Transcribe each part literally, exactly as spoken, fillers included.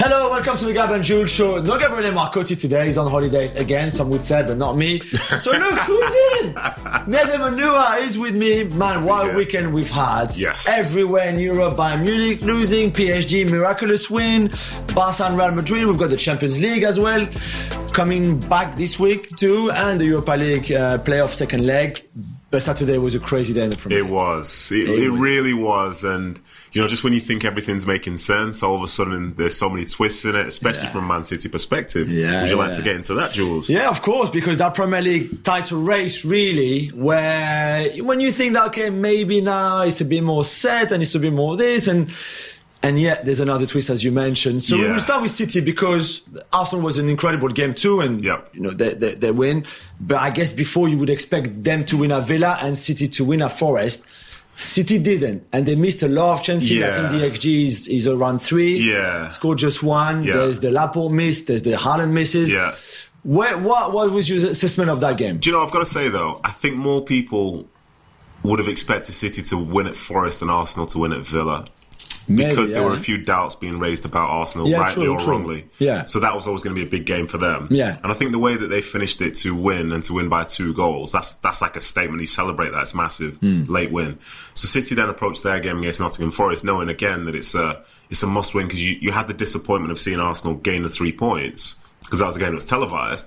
Hello, welcome to the Gab and Jules show. No Gabriele Marcotti today. He's on holiday again, some would say, but not me. So look, who's in? Nedum Onuoha is with me. Man, what a weekend we've had. Yes. Everywhere in Europe. Bayern Munich losing, P S G miraculous win, Barca and Real Madrid. We've got the Champions League as well coming back this week too, and the Europa League uh, playoff second leg. But Saturday was a crazy day in the Premier League. It was. It, it, it was. really was. And, you know, just when you think everything's making sense, all of a sudden there's so many twists in it, especially yeah. from a Man City perspective. Yeah, Would you yeah. like to get into that, Jules? Yeah, of course, because that Premier League title race, really, where when you think that, okay, maybe now it's a bit more set and it's a bit more this, and and yet there's another twist, as you mentioned. So yeah. we will start with City because Arsenal was an incredible game too, and yeah. you know they, they, they win. But I guess before you would expect them to win at Villa and City to win at Forest. City didn't, and they missed a lot of chances. Yeah. I think the X G is, is around three. Yeah. Scored just one. Yeah. There's the Laporte miss. There's the Haaland misses. Yeah. Where, what, what was your assessment of that game? Do you know, I've got to say, though, I think more people would have expected City to win at Forest than Arsenal to win at Villa. Maybe, because yeah. there were a few doubts being raised about Arsenal, yeah, rightly true, or true. wrongly. Yeah. So that was always going to be a big game for them. Yeah. And I think the way that they finished it to win and to win by two goals, that's that's like a statement. You celebrate that. It's massive. Mm. Late win. So City then approached their game against Nottingham Forest, knowing again that it's a, it's a must-win because you, you had the disappointment of seeing Arsenal gain the three points because that was a game that was televised.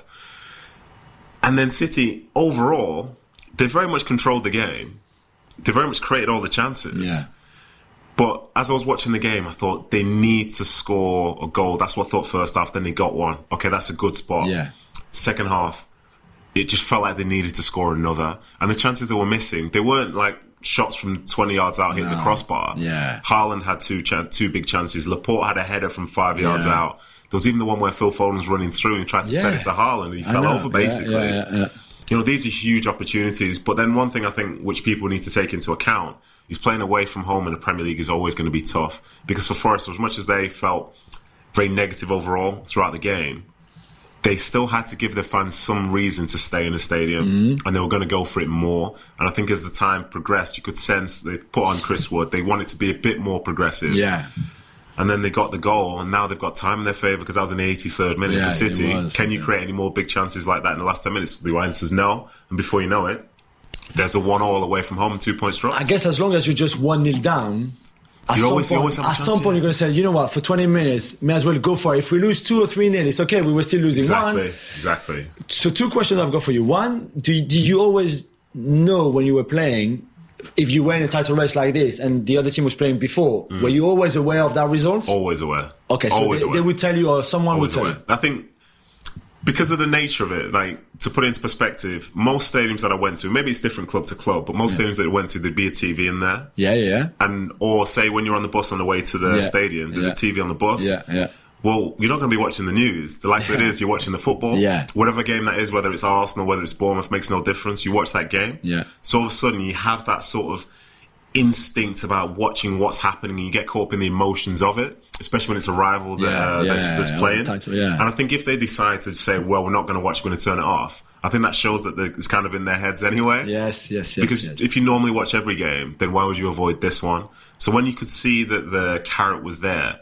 And then City, overall, they very much controlled the game. They very much created all the chances. Yeah. But as I was watching the game, I thought they need to score a goal. That's what I thought first half. Then they got one. Okay, that's a good spot. Yeah. Second half, it just felt like they needed to score another. And the chances they were missing, they weren't like shots from twenty yards out hitting No. the crossbar. Yeah. Haaland had two ch- two big chances. Laporte had a header from five yards Yeah. out. There was even the one where Phil Foden was running through and tried to Yeah. send it to Haaland and he I fell know. over basically. Yeah, yeah, yeah. You know, these are huge opportunities. But then one thing I think which people need to take into account is playing away from home in the Premier League is always going to be tough. Because for Forest, as much as they felt very negative overall throughout the game, they still had to give their fans some reason to stay in the stadium. Mm-hmm. And they were going to go for it more. And I think as the time progressed, you could sense they put on Chris Wood. They wanted to be a bit more progressive. Yeah. And then they got the goal, and now they've got time in their favour because that was in the eighty-third minute Yeah, for City. it was, Can you yeah. create any more big chances like that in the last ten minutes? The answer is no. And before you know it, there's a one-all away from home and two points dropped. I guess as long as you're just one nil down, at, You some, always- you point, always have a at chance, some point yeah. you're going to say, you know what, for twenty minutes, may as well go for it. If we lose two or three nil, it's okay. We were still losing Exactly, one. exactly. So two questions I've got for you. One, do, did you always know when you were playing, if you were in a title race like this and the other team was playing before, Mm. were you always aware of that result? Always aware. Okay, so always they, aware. they would tell you or someone Always would tell aware. you. I think because of the nature of it, like to put it into perspective, most stadiums that I went to, maybe it's different club to club, but most Yeah. stadiums that I went to, there'd be a T V in there. Yeah, yeah, yeah. And or say when you're on the bus on the way to the Yeah. stadium, there's Yeah. a T V on the bus. Yeah, yeah. Well, you're not going to be watching the news. The likelihood Yeah. is you're watching the football. Yeah. Whatever game that is, whether it's Arsenal, whether it's Bournemouth, makes no difference. You watch that game. Yeah. So all of a sudden you have that sort of instinct about watching what's happening and you get caught up in the emotions of it, especially when it's a rival that, Yeah, uh, yeah, that's, that's yeah, playing. title, yeah. And I think if they decide to say, well, we're not going to watch, we're going to turn it off, I think that shows that it's kind of in their heads anyway. Yes, yes, yes. Because yes. if you normally watch every game, then why would you avoid this one? So when you could see that the carrot was there,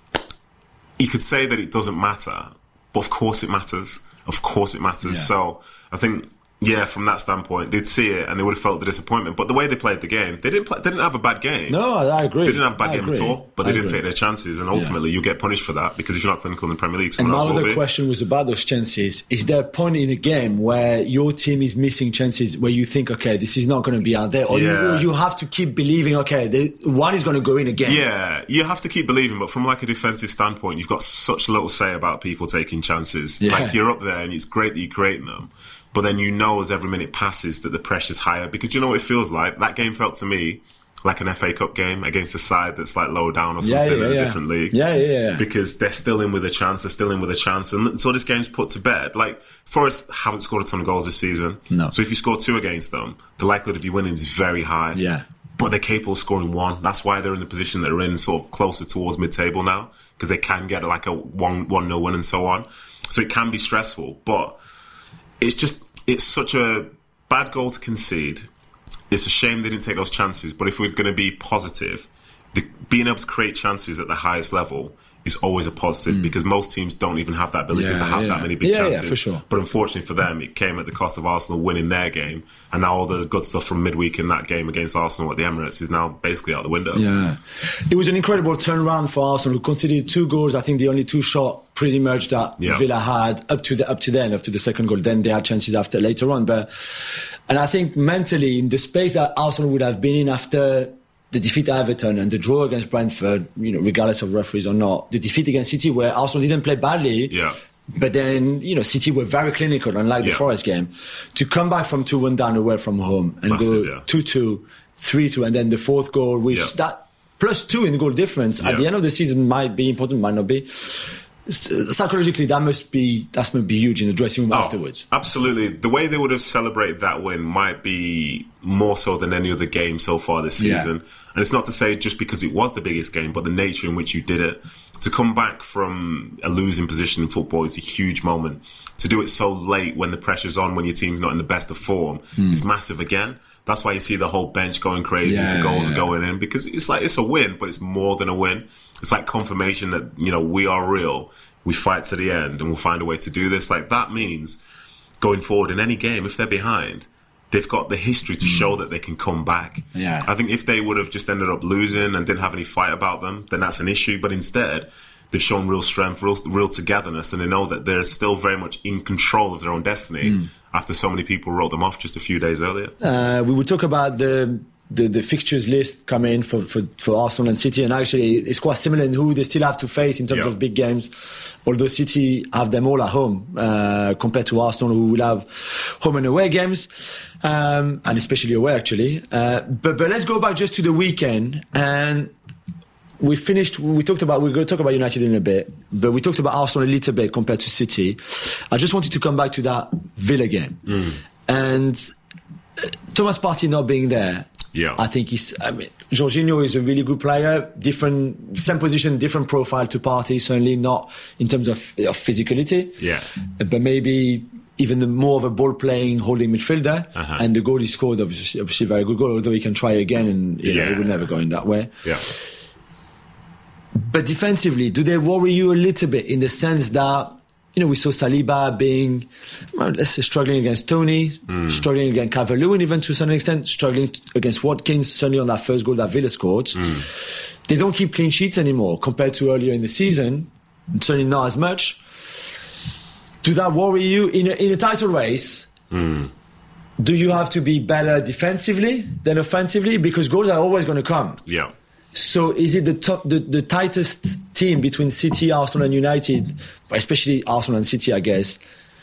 you could say that it doesn't matter, but of course it matters. Of course it matters. Yeah. So I think, yeah, from that standpoint, they'd see it and they would have felt the disappointment. But the way they played the game, they didn't play, they didn't have a bad game. No, I agree. They didn't have a bad I game agree. at all, but they I didn't agree. take their chances. And ultimately, you get punished for that because if you're not clinical in the Premier League, And someone my else will other be. question was about those chances. Is there a point in the game where your team is missing chances where you think, okay, this is not going to be out there? Or Yeah. you, you have to keep believing, okay, the, one is going to go in again? Yeah, you have to keep believing, but from like a defensive standpoint, you've got such little say about people taking chances. Yeah. Like you're up there and it's great that you're creating them, but then you know as every minute passes that the pressure's higher because you know what it feels like? That game felt to me like an F A Cup game against a side that's like low down or something Yeah, yeah, in a yeah. different league. Yeah, yeah, yeah. Because they're still in with a chance, they're still in with a chance. And until this game's put to bed, like Forest haven't scored a ton of goals this season. No. So if you score two against them, the likelihood of you winning is very high. Yeah. But they're capable of scoring one. That's why they're in the position that they're in, sort of closer towards mid-table now, because they can get like a one one nil win and so on. So it can be stressful, but it's just it's such a bad goal to concede. It's a shame they didn't take those chances. But if we're going to be positive, the, being able to create chances at the highest level is always a positive mm. because most teams don't even have that ability yeah, to have yeah. that many big yeah, chances. Yeah, for sure. But unfortunately for them, it came at the cost of Arsenal winning their game, and now all the good stuff from midweek in that game against Arsenal at the Emirates is now basically out the window. Yeah, it was an incredible turnaround for Arsenal, who conceded two goals. I think the only two shot pretty much that yeah. Villa had up to the up to then, up to the second goal. Then they had chances after later on, but and I think mentally in the space that Arsenal would have been in after the defeat at Everton and the draw against Brentford, you know, regardless of referees or not, the defeat against City where Arsenal didn't play badly, yeah. but then, you know, City were very clinical, unlike yeah. the Forest game. To come back from two one down away from home and Massive, go yeah. two two, three two, and then the fourth goal, which yeah. that plus two in goal difference yeah. at the end of the season might be important, might not be. Psychologically, that must be that must be huge in the dressing room oh, afterwards. Absolutely, the way they would have celebrated that win might be more so than any other game so far this season. Yeah. And it's not to say just because it was the biggest game, but the nature in which you did it. To come back from a losing position in football is a huge moment. To do it so late when the pressure's on, when your team's not in the best of form, mm. is massive again. That's why you see the whole bench going crazy yeah, as the goals yeah. are going in, because it's like it's a win, but it's more than a win. It's like confirmation that, you know, we are real. We fight to the end and we'll find a way to do this. Like, that means going forward in any game, if they're behind, they've got the history to show that they can come back. Yeah. I think if they would have just ended up losing and didn't have any fight about them, then that's an issue. But instead, they've shown real strength, real, real togetherness, and they know that they're still very much in control of their own destiny mm. after so many people wrote them off just a few days earlier. Uh, we will talk about the... The, the fixtures list come in for, for, for Arsenal and City, and actually it's quite similar in who they still have to face in terms yeah. of big games, although City have them all at home uh, compared to Arsenal, who will have home and away games, um, and especially away actually. Uh, but, but let's go back just to the weekend, and we finished, we talked about, we're going to talk about United in a bit, but we talked about Arsenal a little bit compared to City. I just wanted to come back to that Villa game. Mm. And Thomas Partey not being there, yeah. I think he's, I mean, Jorginho is a really good player, different, same position, different profile to Partey, certainly not in terms of, of physicality, yeah. but maybe even the more of a ball-playing, holding midfielder. Uh-huh. And the goal he scored, obviously, obviously a very good goal, although he can try again and you yeah. know, it will never go in that way. Yeah. But defensively, do they worry you a little bit in the sense that, you know, we saw Saliba being, well, let's say, struggling against Toney, mm. struggling against Calvert-Lewin, even to some extent, struggling against Watkins, certainly on that first goal that Villa scored. Mm. They don't keep clean sheets anymore compared to earlier in the season, certainly not as much. Do that worry you? In a, in a title race, mm. do you have to be better defensively than offensively? Because goals are always going to come. Yeah. So is it the top, the, the tightest team between City, Arsenal and United, especially Arsenal and City, I guess,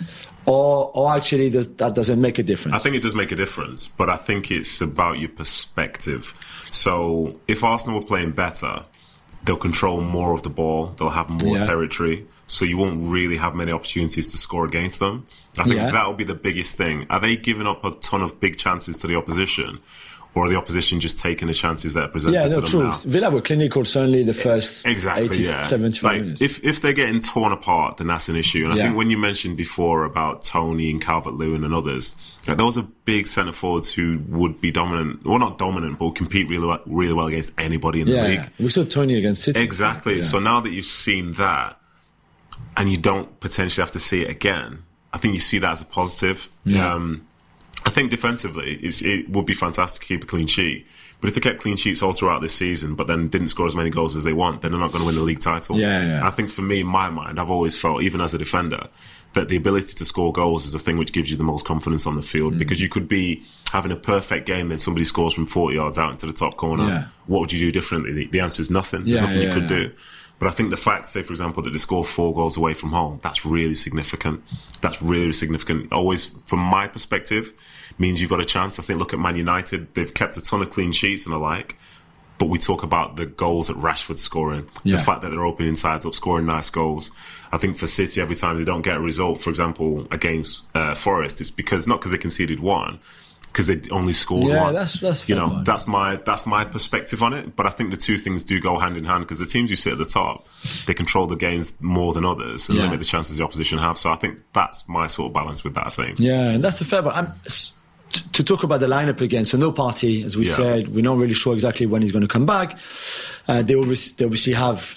or or actually does, that doesn't make a difference? I think it does make a difference, but I think it's about your perspective. So if Arsenal were playing better, they'll control more of the ball, they'll have more yeah. territory, so you won't really have many opportunities to score against them. I think yeah. that will be the biggest thing. Are they giving up a ton of big chances to the opposition? Or are the opposition just taking the chances that are presented yeah, no, to them true. now? Villa were clinical, certainly the first exactly, eighty, yeah. seventy-five like, minutes. If, if they're getting torn apart, then that's an issue. And I yeah. think when you mentioned before about Toney and Calvert-Lewin and others, like, those are big centre forwards who would be dominant, well, not dominant, but would compete really well, really well against anybody in yeah, the league. Yeah. We saw Toney against City. Exactly. Yeah. So now that you've seen that, and you don't potentially have to see it again, I think you see that as a positive. Yeah. Um, I think defensively, it's, it would be fantastic to keep a clean sheet. But if they kept clean sheets all throughout this season, but then didn't score as many goals as they want, then they're not going to win the league title. Yeah, yeah. I think for me, in my mind, I've always felt, even as a defender, that the ability to score goals is the thing which gives you the most confidence on the field. Mm. Because you could be having a perfect game and somebody scores from forty yards out into the top corner. Yeah. What would you do differently? The answer is nothing. There's yeah, nothing yeah, you could yeah. do. But I think the fact, say, for example, that they score four goals away from home, that's really significant. That's really significant. Always, from my perspective, means you've got a chance. I think, look at Man United. They've kept a ton of clean sheets and the like. But we talk about the goals that Rashford's scoring. Yeah. The fact that they're opening sides up, scoring nice goals. I think for City, every time they don't get a result, for example, against uh, Forest, it's because, not because they conceded one, because they only scored yeah, one. that's that's fair you know point. that's my that's my perspective on it. But I think the two things do go hand in hand, because the teams who sit at the top, they control the games more than others and yeah. limit the chances the opposition have. So I think that's my sort of balance with that. I think. Yeah, and that's a fair. But I'm, to talk about the lineup again, so no Partey, as we yeah. said, we're not really sure exactly when he's going to come back. Uh, they obviously they obviously have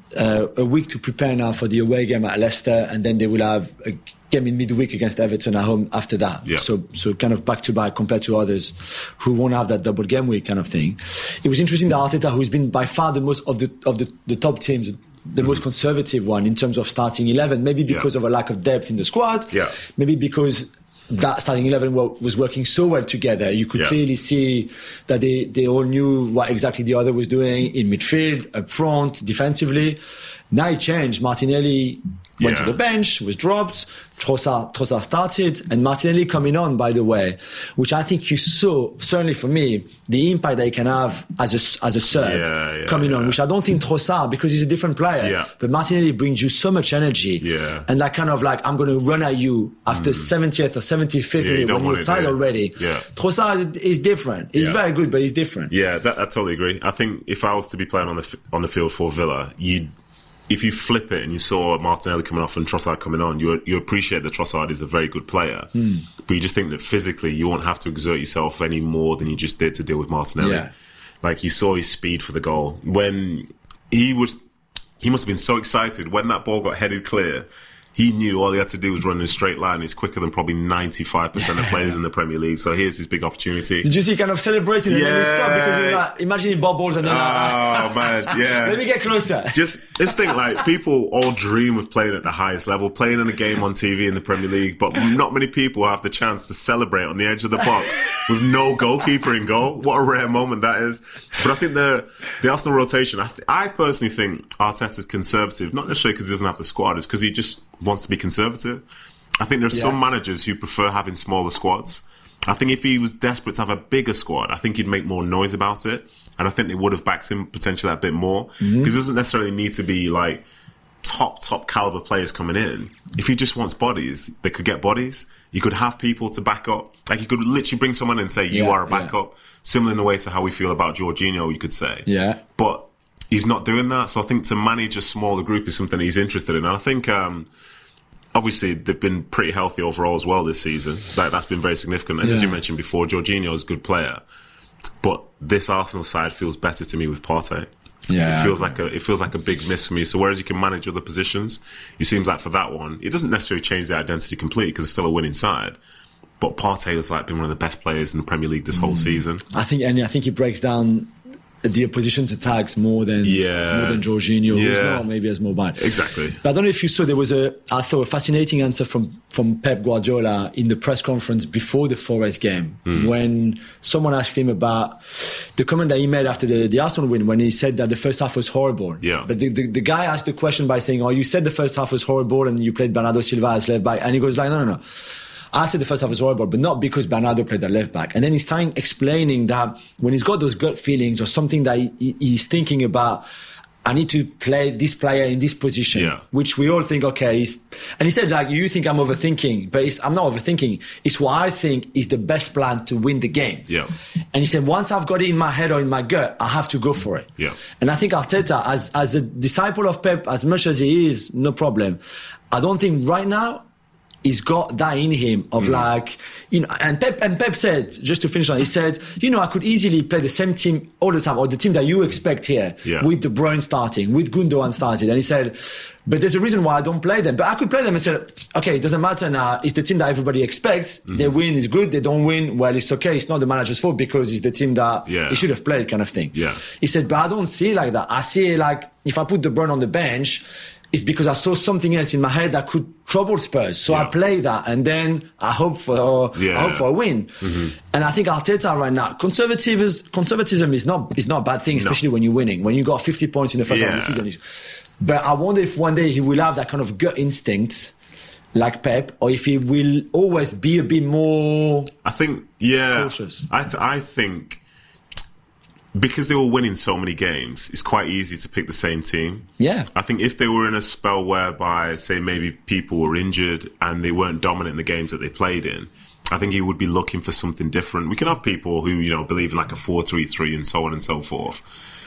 uh, a week to prepare now for the away game at Leicester, and then they will have a game in midweek against Everton at home after that. Yeah. So, so kind of back to back compared to others who won't have that double game week kind of thing. It was interesting that Arteta, who's been by far the most of the of the, the top teams, the mm-hmm. most conservative one in terms of starting eleven, maybe because yeah. of a lack of depth in the squad, yeah. maybe because that starting eleven was working so well together. You could yeah. clearly see that they, they all knew what exactly the other was doing in midfield, up front, defensively. Now it changed. Martinelli went yeah. to the bench, was dropped. Trossard, Trossard started, and Martinelli coming on, by the way, which I think you saw, certainly for me, the impact that he can have as a, as a sub yeah, yeah, coming yeah. on, which I don't think Trossard, because he's a different player. Yeah. But Martinelli brings you so much energy. Yeah. And that kind of like, I'm going to run at you after mm. seventieth or seventy-fifth yeah, minute you when you're tired already. Yeah. Trossard is different. He's yeah. very good, but he's different. Yeah, that, I totally agree. I think if I was to be playing on the on the field for Villa, you'd if you flip it and you saw Martinelli coming off and Trossard coming on, you you appreciate that Trossard is a very good player. Mm. But you just think that physically you won't have to exert yourself any more than you just did to deal with Martinelli. Yeah. Like, you saw his speed for the goal. When he was, he must have been so excited when that ball got headed clear. He knew all he had to do was run in a straight line. He's quicker than probably ninety-five percent of players in the Premier League. So here's his big opportunity. Did you see kind of celebrating and yeah. then he stopped because he was like, imagine he bobbles and then oh, like, man, yeah. let me get closer. Just this thing, like, people all dream of playing at the highest level, playing in a game on T V in the Premier League, but not many people have the chance to celebrate on the edge of the box with no goalkeeper in goal. What a rare moment that is. But I think the the Arsenal rotation, I, th- I personally think Arteta's conservative, not necessarily because he doesn't have the squad, it's because he just wants to be conservative. I think there's yeah. some managers who prefer having smaller squads. I think if he was desperate to have a bigger squad, I think he'd make more noise about it, and I think they would have backed him potentially a bit more, because mm-hmm. it doesn't necessarily need to be like top top caliber players coming in. If he just wants bodies, they could get bodies. You could have people to back up. Like, you could literally bring someone in and say, you yeah, are a backup, yeah. similar in the way to how we feel about Jorginho, you could say. Yeah. But he's not doing that, so I think to manage a smaller group is something he's interested in. And I think um, obviously they've been pretty healthy overall as well this season. That, that's been very significant. And yeah. as you mentioned before, Jorginho is a good player. But this Arsenal side feels better to me with Partey. Yeah, it feels like a it feels like a big miss for me. So whereas you can manage other positions, it seems like for that one, it doesn't necessarily change the identity completely because it's still a winning side. But Partey has like been one of the best players in the Premier League this whole mm. season. I think, and I think he breaks down the opposition's attacks more than yeah. more than Jorginho, yeah. who's not maybe as mobile. Exactly. But I don't know if you saw, there was a I thought a fascinating answer from from Pep Guardiola in the press conference before the Forest game mm. when someone asked him about the comment that he made after the, the Arsenal win, when he said that the first half was horrible. Yeah. But the, the, the guy asked the question by saying, "Oh, you said the first half was horrible and you played Bernardo Silva as left back," and he goes like, "No, no, no. I said the first half was horrible, but not because Bernardo played at left back." And then he's starting explaining that when he's got those gut feelings or something that he, he's thinking about, I need to play this player in this position, yeah. which we all think, okay. He's, and he said, like, you think I'm overthinking, but it's, I'm not overthinking. It's what I think is the best plan to win the game. Yeah. And he said, once I've got it in my head or in my gut, I have to go for it. Yeah. And I think Arteta, as, as a disciple of Pep, as much as he is, no problem. I don't think right now, he's got that in him of mm. like, you know, and Pep, and Pep said, just to finish on, he said, you know, I could easily play the same team all the time, or the team that you expect here, yeah. with De Bruyne starting, with Gundogan starting. And he said, but there's a reason why I don't play them. But I could play them and said, okay, it doesn't matter now. It's the team that everybody expects. Mm-hmm. They win, it's good. They don't win, well, it's okay. It's not the manager's fault because it's the team that yeah. he should have played, kind of thing. Yeah. He said, but I don't see it like that. I see it like, if I put De Bruyne on the bench, it's because I saw something else in my head that could trouble Spurs. So yeah. I play that, and then I hope for yeah. I hope for a win. Mm-hmm. And I think Arteta right now, conservative is, conservatism is not is not a bad thing, especially no. when you're winning. When you got fifty points in the first yeah. half of the season. But I wonder if one day he will have that kind of gut instinct like Pep, or if he will always be a bit more. I think yeah. cautious. I th- I think. Because they were winning so many games, it's quite easy to pick the same team. Yeah. I think if they were in a spell whereby, say, maybe people were injured and they weren't dominant in the games that they played in, I think he would be looking for something different. We can have people who, you know, believe in like a four three three and so on and so forth.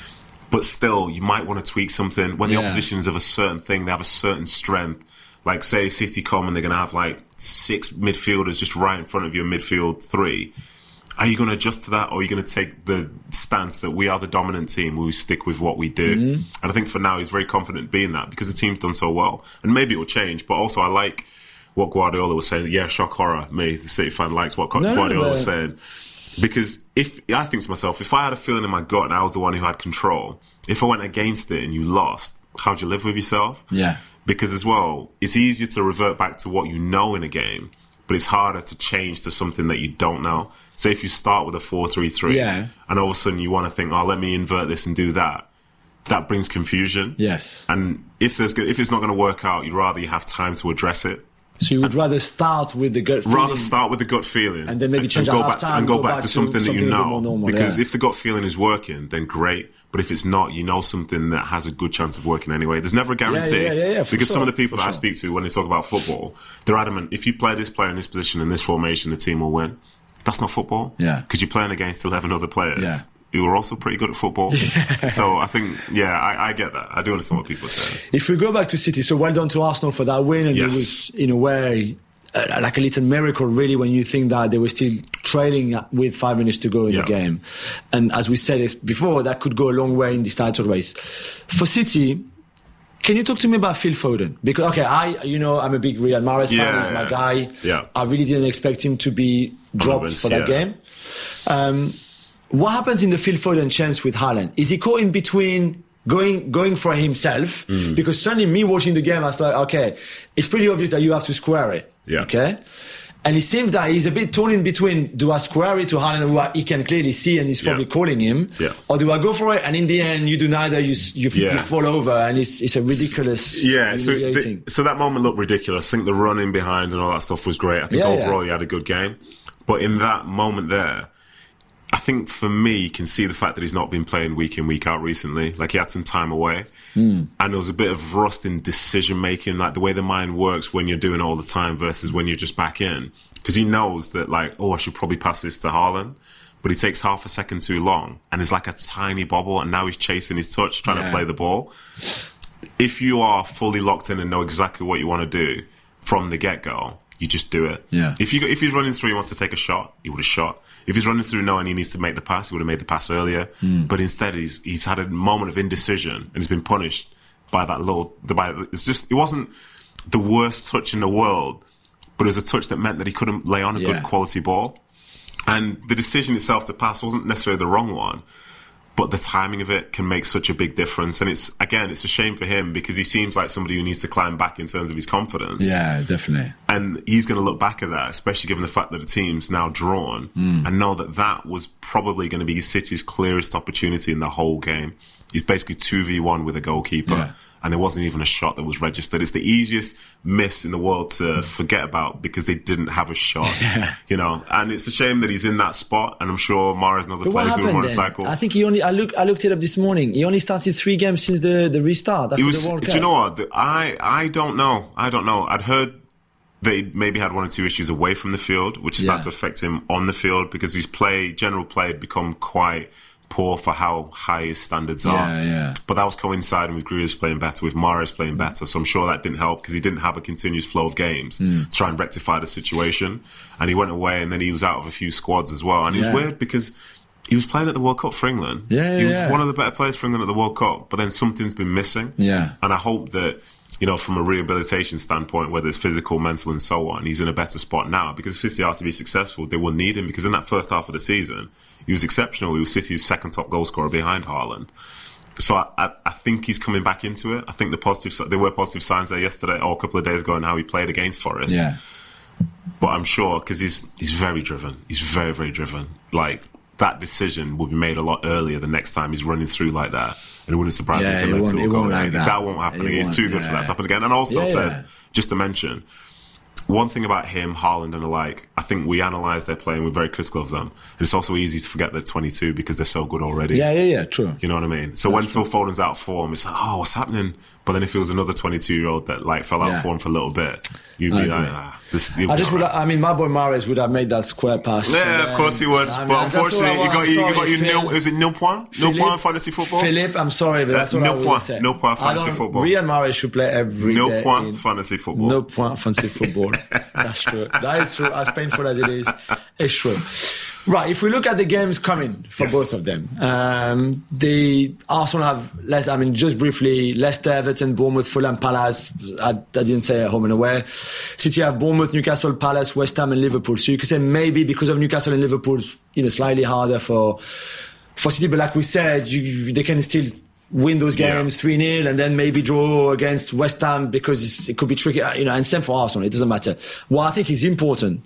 But still, you might want to tweak something. When the yeah. opposition is of a certain thing, they have a certain strength. Like, say, if City come and they're going to have like six midfielders just right in front of your midfield three. Are you going to adjust to that, or are you going to take the stance that we are the dominant team, we stick with what we do? Mm-hmm. And I think for now he's very confident being that because the team's done so well. And maybe it will change, but also I like what Guardiola was saying. Yeah, shock horror, me, the City fan, likes what no, Guardiola no, was saying. Because if I think to myself, if I had a feeling in my gut and I was the one who had control, if I went against it and you lost, how'd you live with yourself? Yeah. Because as well, it's easier to revert back to what you know in a game, but it's harder to change to something that you don't know. Say if you start with a four three three, yeah. and all of a sudden you want to think, oh, let me invert this and do that. That brings confusion. Yes. And if there's if it's not going to work out, you'd rather you have time to address it. So you would rather start with the gut feeling? Rather start with the gut feeling. And then maybe change and at go half back time. to, And go, go back, back to to something, something that you know. more normal, because yeah. if the gut feeling is working, then great. But if it's not, you know something that has a good chance of working anyway. There's never a guarantee. Yeah, yeah, yeah, yeah, because sure, some of the people that sure. I speak to when they talk about football, they're adamant, if you play this player in this position, in this formation, the team will win. That's not football. Yeah. Because you're playing against eleven other players. Yeah. Who are also pretty good at football. Yeah. So I think, yeah, I, I get that. I do understand what people say. If we go back to City, so well done to Arsenal for that win. And yes. it was, in a way, uh, like a little miracle, really, when you think that they were still trailing with five minutes to go in yeah. the game. And as we said before, that could go a long way in this title race. For City, can you talk to me about Phil Foden? Because, okay, I, you know, I'm a big Riyad Mahrez yeah, fan. He's my yeah. guy. Yeah. I really didn't expect him to be dropped for that yeah. game. Um, what happens in the Phil Foden chance with Haaland? Is he caught in between going going for himself? Mm. Because suddenly me watching the game, I was like, okay, it's pretty obvious that you have to square it. Yeah. Okay? And it seems that he's a bit torn in between, do I square it to Haaland, who I, he can clearly see and he's probably yeah. calling him, yeah. or do I go for it? And in the end, you do neither, you you, yeah. you fall over, and it's it's a ridiculous, yeah. So, the, so that moment looked ridiculous. I think the running behind and all that stuff was great. I think yeah, overall yeah. he had a good game. But in that moment there, I think for me, you can see the fact that he's not been playing week in, week out recently. Like he had some time away. Mm. And there was a bit of rust in decision making, like the way the mind works when you're doing it all the time versus when you're just back in. Because he knows that, like, oh, I should probably pass this to Haaland. But he takes half a second too long. And it's like a tiny bobble. And now he's chasing his touch, trying yeah. to play the ball. If you are fully locked in and know exactly what you want to do from the get-go, you just do it. Yeah. If you if he's running through, he wants to take a shot, he would have shot. If he's running through knowing he needs to make the pass, he would have made the pass earlier. Mm. But instead, he's he's had a moment of indecision and he's been punished by that little. By it's just it wasn't the worst touch in the world, but it was a touch that meant that he couldn't lay on a yeah. good quality ball. And the decision itself to pass wasn't necessarily the wrong one. But the timing of it can make such a big difference. And it's, again, it's a shame for him because he seems like somebody who needs to climb back in terms of his confidence. Yeah, definitely. And he's going to look back at that, especially given the fact that the team's now drawn mm. and know that that was probably going to be City's clearest opportunity in the whole game. He's basically two v one with a goalkeeper. Yeah. And there wasn't even a shot that was registered. It's the easiest miss in the world to forget about because they didn't have a shot, yeah. you know. And it's a shame that he's in that spot. And I'm sure Mahrez and other but players who are on then? a cycle. I think he only. I look. I looked it up this morning. He only started three games since the the restart after was, the World Cup. Do you know what? I I don't know. I don't know. I'd heard that he maybe had one or two issues away from the field, which started yeah. to affect him on the field because his play, general play, had become quite poor for how high his standards are. Yeah, yeah. But that was coinciding with Grealish playing better, with Mahrez playing better. So I'm sure that didn't help because he didn't have a continuous flow of games mm. to try and rectify the situation. And he went away and then he was out of a few squads as well. And it yeah. was weird because he was playing at the World Cup for England. Yeah, yeah, he was yeah. one of the better players for England at the World Cup. But then something's been missing. Yeah. And I hope that, you know, from a rehabilitation standpoint, whether it's physical, mental and so on, he's in a better spot now because if City are to be successful, they will need him because in that first half of the season, he was exceptional. He was City's second top goal scorer behind Haaland. So I, I, I think he's coming back into it. I think the positive, there were positive signs there yesterday or a couple of days ago in how he played against Forest. Yeah. But I'm sure because he's he's very driven. He's very, very driven. Like that decision will be made a lot earlier the next time he's running through like that. And it wouldn't surprise yeah, me if it led to a goal. Like that. that won't happen. It He's won't, too good yeah. for that to happen again. And also, yeah, to, yeah. just to mention, one thing about him, Haaland and the like, I think we analyse their play and we're very critical of them. And it's also easy to forget they're twenty-two because they're so good already. Yeah, yeah, yeah, true. You know what I mean? So That's when true. Phil Foden's out of form, it's like, oh, what's happening? But then if it was another twenty-two-year-old that like fell out Yeah. of form for a little bit, you'd I be like, agree. ah. This, I just would. I mean, my boy Mahrez would have made that square pass. Yeah, and of course he would. I mean, but that's all I unfortunately, you want. got I'm you, sorry, you got you Phil. nil. Is it nil point? Nil Philippe- point fantasy football. Philip, I'm sorry, but that's Uh, what no I would point. say. No point I fantasy don't- football. Riyad Mahrez should play every No day point in- fantasy football. No point fantasy football. That's true. That is true. As painful as it is, it's true. Right, if we look at the games coming for Yes. both of them, um, the Arsenal have less. I mean, just briefly, Leicester, Everton, Bournemouth, Fulham, Palace. I, I didn't say home and away. City have Bournemouth, Newcastle, Palace, West Ham, and Liverpool. So you could say maybe because of Newcastle and Liverpool, you know, slightly harder for for City. But like we said, you, they can still win those games three nil and then maybe draw against West Ham because it's, it could be tricky. You know, and same for Arsenal. It doesn't matter. What I think is important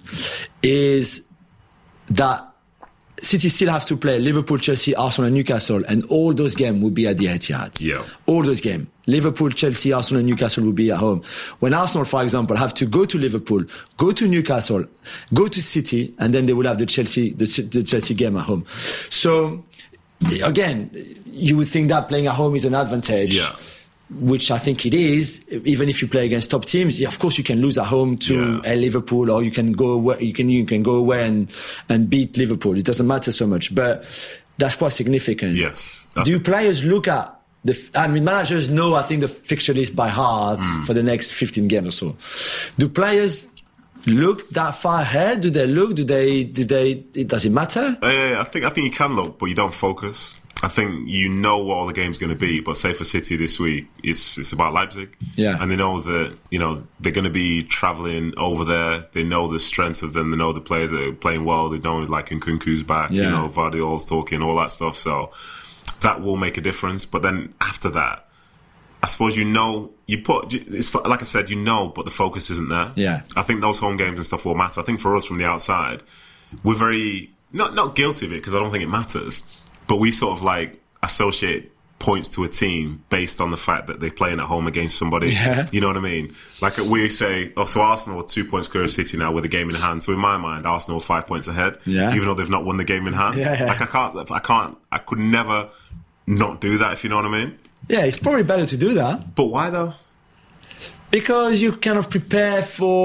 is that City still have to play Liverpool, Chelsea, Arsenal and Newcastle, and all those games will be at the Etihad. Yeah. All those games. Liverpool, Chelsea, Arsenal and Newcastle will be at home. When Arsenal, for example, have to go to Liverpool, go to Newcastle, go to City, and then they will have the Chelsea, the, the Chelsea game at home. So, again, you would think that playing at home is an advantage. Yeah. Which I think it is, even if you play against top teams. Yeah, of course, you can lose at home to Yeah. uh, Liverpool, or you can go away, you can you can go away and and beat Liverpool. It doesn't matter so much, but that's quite significant. Yes. Do players look at the? I mean, managers know, I think, the fixture list by heart Mm. for the next fifteen games or so. Do players look that far ahead? Do they look? Do they? Do they? It does it matter? Uh, I think I think you can look, but you don't focus. I think you know what all the game's going to be, but say for City this week, it's it's about Leipzig, Yeah. and they know that you know they're going to be travelling over there. They know the strengths of them. They know the players that are playing well. They know like Nkunku's back, Yeah. you know, Vardiol's talking, all that stuff. So that will make a difference. But then after that, I suppose you know you put it's like I said, you know, but the focus isn't there. Yeah. I think those home games and stuff will matter. I think for us from the outside, we're very not not guilty of it because I don't think it matters. But we sort of like associate points to a team based on the fact that they're playing at home against somebody. Yeah. You know what I mean? Like we say, oh, so Arsenal are two points clear of City now with a game in hand. So in my mind, Arsenal are five points ahead, Yeah. even though they've not won the game in hand. Yeah, yeah. Like I can't, I can't, I could never not do that. If you know what I mean? Yeah, it's probably better to do that But why though? because you kind of prepare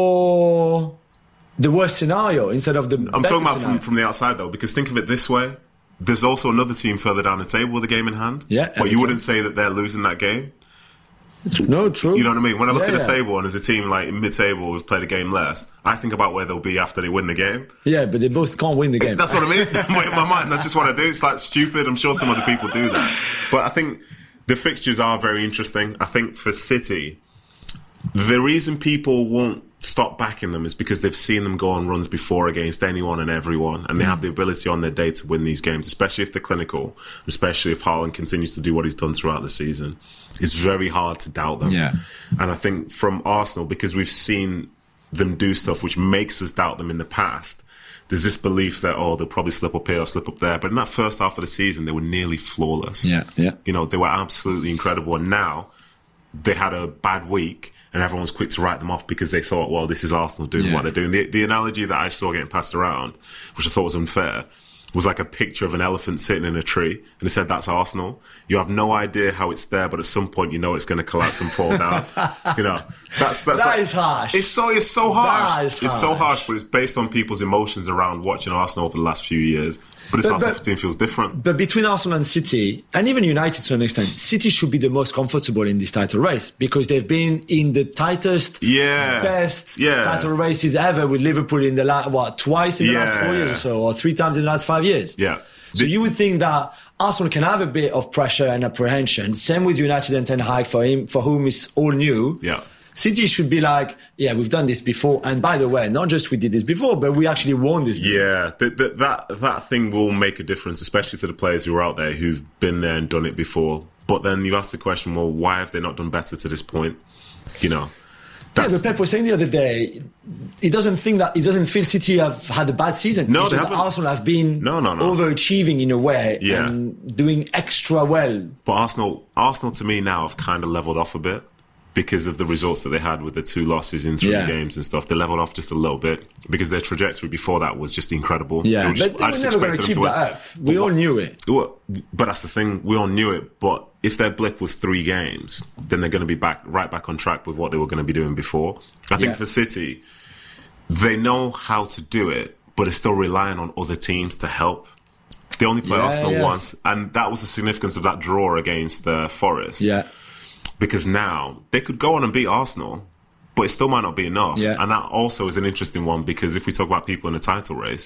for the worst scenario instead of the. I'm better talking about scenario. from, from the outside though, because think of it this way. There's also another team further down the table with a game in hand. Yeah, But you Everton. wouldn't say that they're losing that game. No, true. You know what I mean? When I look Yeah, at the yeah. table and there's a team like mid-table who's played a game less, I think about where they'll be after they win the game. Yeah, but they both can't win the game. That's what I mean. But in my mind, that's just what I do. It's like stupid. I'm sure some other people do that. But I think the fixtures are very interesting. I think for City, the reason people won't stop backing them is because they've seen them go on runs before against anyone and everyone, and they have the ability on their day to win these games, especially if they're clinical, especially if Haaland continues to do what he's done throughout the season. It's very hard to doubt them. Yeah. And I think from Arsenal, because we've seen them do stuff which makes us doubt them in the past, there's this belief that, oh, they'll probably slip up here or slip up there. But in that first half of the season, they were nearly flawless. Yeah, yeah. You know, they were absolutely incredible. And now they had a bad week and everyone's quick to write them off because they thought, well, this is Arsenal doing Yeah. what they're doing. The, the analogy that I saw getting passed around, which I thought was unfair, was like a picture of an elephant sitting in a tree, and it said, that's Arsenal. You have no idea how it's there, but at some point you know it's going to collapse and fall down. You know, that's that's That like, is harsh. It's so it's so harsh. That is It's so harsh. harsh, but it's based on people's emotions around watching Arsenal over the last few years. But this But- Arsenal but- team feels different. But between Arsenal and City, and even United to an extent, City should be the most comfortable in this title race because they've been in the tightest, Yeah. best Yeah. title races ever with Liverpool in the last, what, twice in the last Yeah. four years or so, or three times in the last five years. Yeah. So The- you would think that Arsenal can have a bit of pressure and apprehension. Same with United and Ten Hag for him, for whom it's all new. Yeah. City should be like, yeah, we've done this before. And by the way, not just we did this before, but we actually won this before. Yeah, th- th- that that thing will make a difference, especially to the players who are out there who've been there and done it before. But then you ask the question, well, why have they not done better to this point? You know, Yeah, that's, but Pep was saying the other day, he doesn't think that he doesn't feel City have had a bad season. No, It's they just that haven't. Arsenal have been No, no, no. overachieving in a way Yeah. and doing extra well. but Arsenal, Arsenal to me now have kind of leveled off a bit because of the results that they had with the two losses in three Yeah. games and stuff. They leveled off just a little bit because their trajectory before that was just incredible. Yeah, They were just- but they I were just never going expected to them keep to win. that up. But We all what- knew it. Well, but that's the thing. We all knew it. But if their blip was three games, then they're going to be back right back on track with what they were going to be doing before. I think Yeah. for City, they know how to do it, but it's still relying on other teams to help. They only play Yeah, Arsenal yes. once, and that was the significance of that draw against uh, Forest. Yeah. Because now they could go on and beat Arsenal, but it still might not be enough. Yeah. And that also is an interesting one because if we talk about people in a title race,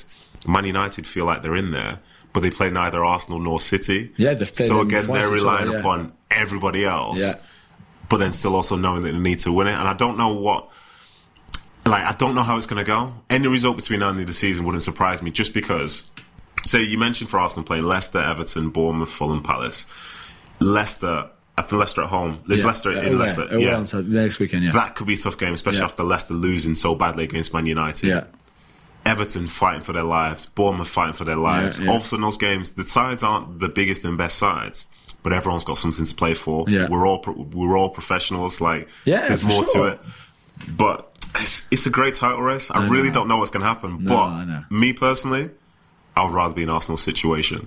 Man United feel like they're in there, but they play neither Arsenal nor City. Yeah, they've played so them again, twice they're as relying well, yeah. upon everybody else. Yeah. But then still also knowing that they need to win it. And I don't know what, like, I don't know how it's going to go. Any result between now and the end of the season wouldn't surprise me, just because, say, you mentioned for Arsenal playing Leicester, Everton, Bournemouth, Fulham, Palace. Leicester, I think Leicester at home. There's Yeah. Leicester Yeah, in away, Leicester. away yeah. on Saturday, next weekend, yeah. That could be a tough game, especially Yeah. after Leicester losing so badly against Man United. Yeah. Everton fighting for their lives, Bournemouth fighting for their lives. Yeah, yeah. All of a sudden, those games, the sides aren't the biggest and best sides, but everyone's got something to play for. Yeah. We're all pro- we're all professionals. Like, Yeah, there's for more sure. to it. But it's, it's a great title race. I, I really know. don't know what's going to happen. No, but I know. me personally, I would rather be in Arsenal's situation.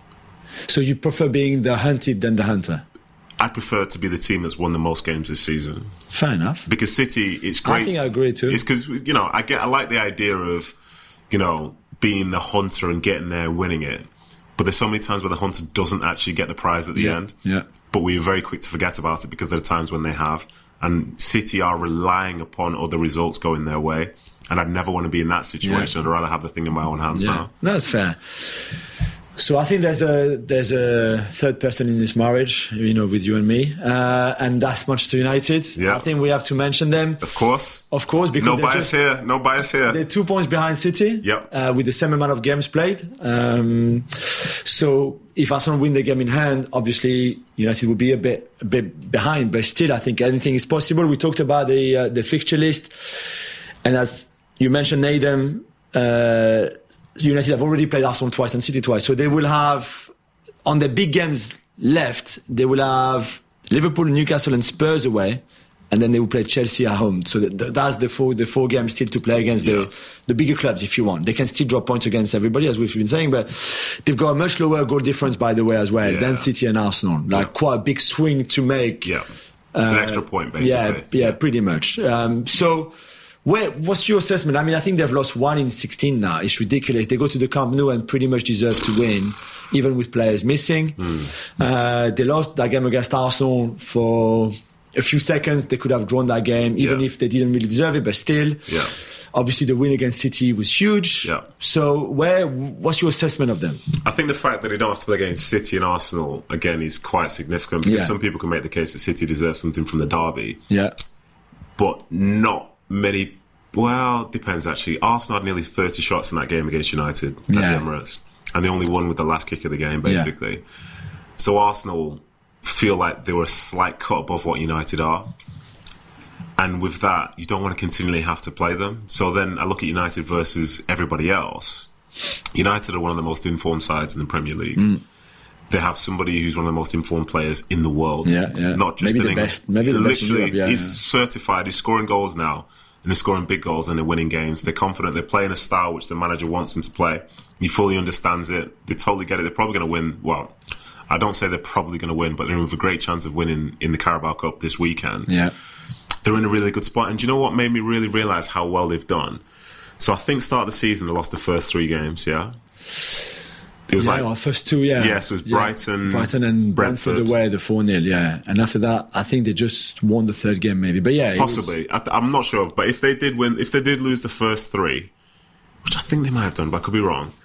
So you prefer being the hunted than the hunter? I prefer to be the team that's won the most games this season. Fair enough. Because City, it's great. I think I agree too. It's because, you know, I get, I like the idea of, you know, being the hunter and getting there and winning it. But there's so many times where the hunter doesn't actually get the prize at the Yeah, end. yeah. But we're very quick to forget about it because there are times when they have. And City are relying upon other results going their way. And I'd never want to be in that situation. Yeah. I'd rather have the thing in my own hands Yeah, now. that's fair. So I think there's a there's a third person in this marriage, you know, with you and me, uh, and that's Manchester United. Yeah. I think we have to mention them, Of course. of course, because No they're bias just, here. No bias here. they're two points behind City, Yep. uh, with the same amount of games played. Um, so if Arsenal win the game in hand, obviously United will be a bit a bit behind, but still, I think anything is possible. We talked about the uh, the fixture list, and as you mentioned, Nathan. Uh, United have already played Arsenal twice and City twice, so they will have on the big games left. They will have Liverpool, Newcastle, and Spurs away, and then they will play Chelsea at home. So th- th- that's the four the four games still to play against Yeah. the the bigger clubs. If you want, they can still drop points against everybody, as we've been saying, but they've got a much lower goal difference, by the way, as well Yeah. than City and Arsenal. Like Yeah. quite a big swing to make. Yeah. It's an extra point, basically. Yeah, yeah, pretty much. Um, so, where, what's your assessment? I mean, I think they've lost one in sixteen now. It's ridiculous. They go to the Camp Nou and pretty much deserve to win, even with players missing. Mm. Uh, they lost that game against Arsenal for a few seconds. They could have drawn that game, even Yeah. if they didn't really deserve it, but still. Yeah. Obviously, the win against City was huge. Yeah. So, where? What's your assessment of them? I think the fact that they don't have to play against City and Arsenal, again, is quite significant because Yeah. some people can make the case that City deserves something from the derby, Yeah. but not many. Well, depends actually. Arsenal had nearly thirty shots in that game against United at Yeah. the Emirates, and they only won with the last kick of the game, basically. So Arsenal feel like they were a slight cut above what United are. And with that, you don't want to continually have to play them. So then I look at United versus everybody else. United are one of the most informed sides in the Premier League. Mm. They have somebody who's one of the most informed players in the world. Yeah, yeah. Not just Maybe in the England. best- maybe the best in Literally, Europe, yeah, he's yeah. certified. He's scoring goals now. And they're scoring big goals and they're winning games. They're confident. They're playing a style which the manager wants them to play. He fully understands it. They totally get it. They're probably going to win. Well, I don't say they're probably going to win, but they're with a great chance of winning in the Carabao Cup this weekend. Yeah. They're in a really good spot. And do you know what made me really realise how well they've done? So I think start of the season, they lost the first three games, yeah? It was yeah, like... our first two, yeah. Yes, it was Yeah. Brighton, Brighton and Brentford, Brentford. away, the four nil, yeah. And after that, I think they just won the third game, maybe. But yeah, it was- Possibly. I, I'm not sure. But if they did win, if they did lose the first three, which I think they might have done, but I could be wrong.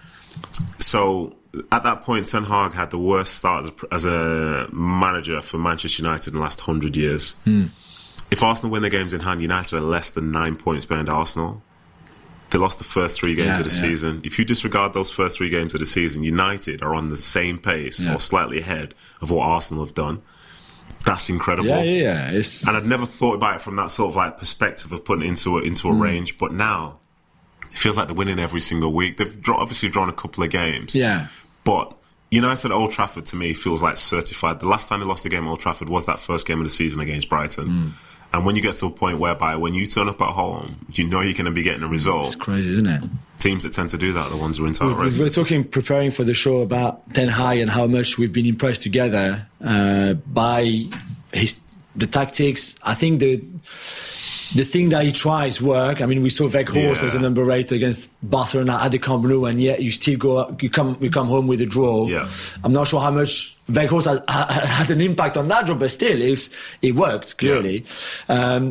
So at that point, Ten Hag had the worst start as a, as a manager for Manchester United in the last hundred years. Hmm. If Arsenal win their games in hand, United are less than nine points behind Arsenal. They lost the first three games Yeah, of the yeah. season. If you disregard those first three games of the season, United are on the same pace Yeah. or slightly ahead of what Arsenal have done. That's incredible. yeah, yeah, yeah. It's, And I'd never thought about it from that sort of like perspective of putting it into a, into a Mm. range. But now it feels like they're winning every single week. They've draw, obviously drawn a couple of games. yeah. But United at Old Trafford to me feels like certified. The last time they lost a game at Old Trafford was that first game of the season against Brighton. Mm. And when you get to a point whereby when you turn up at home, you know you're going to be getting a It's result. crazy, isn't it? Teams that tend to do that are the ones who are in title We, we races. were talking, preparing for the show about Ten Hag and how much we've been impressed together uh, by his the tactics. I think the the thing that he tries work. I mean, we saw Weghorst Yeah. as a number eight against Barcelona at the Camp Nou, and yet you still go, you come, you come home with a draw. Yeah. I'm not sure how much Weghorst has, ha, had an impact on that draw, but still, it, was, it worked clearly. Um,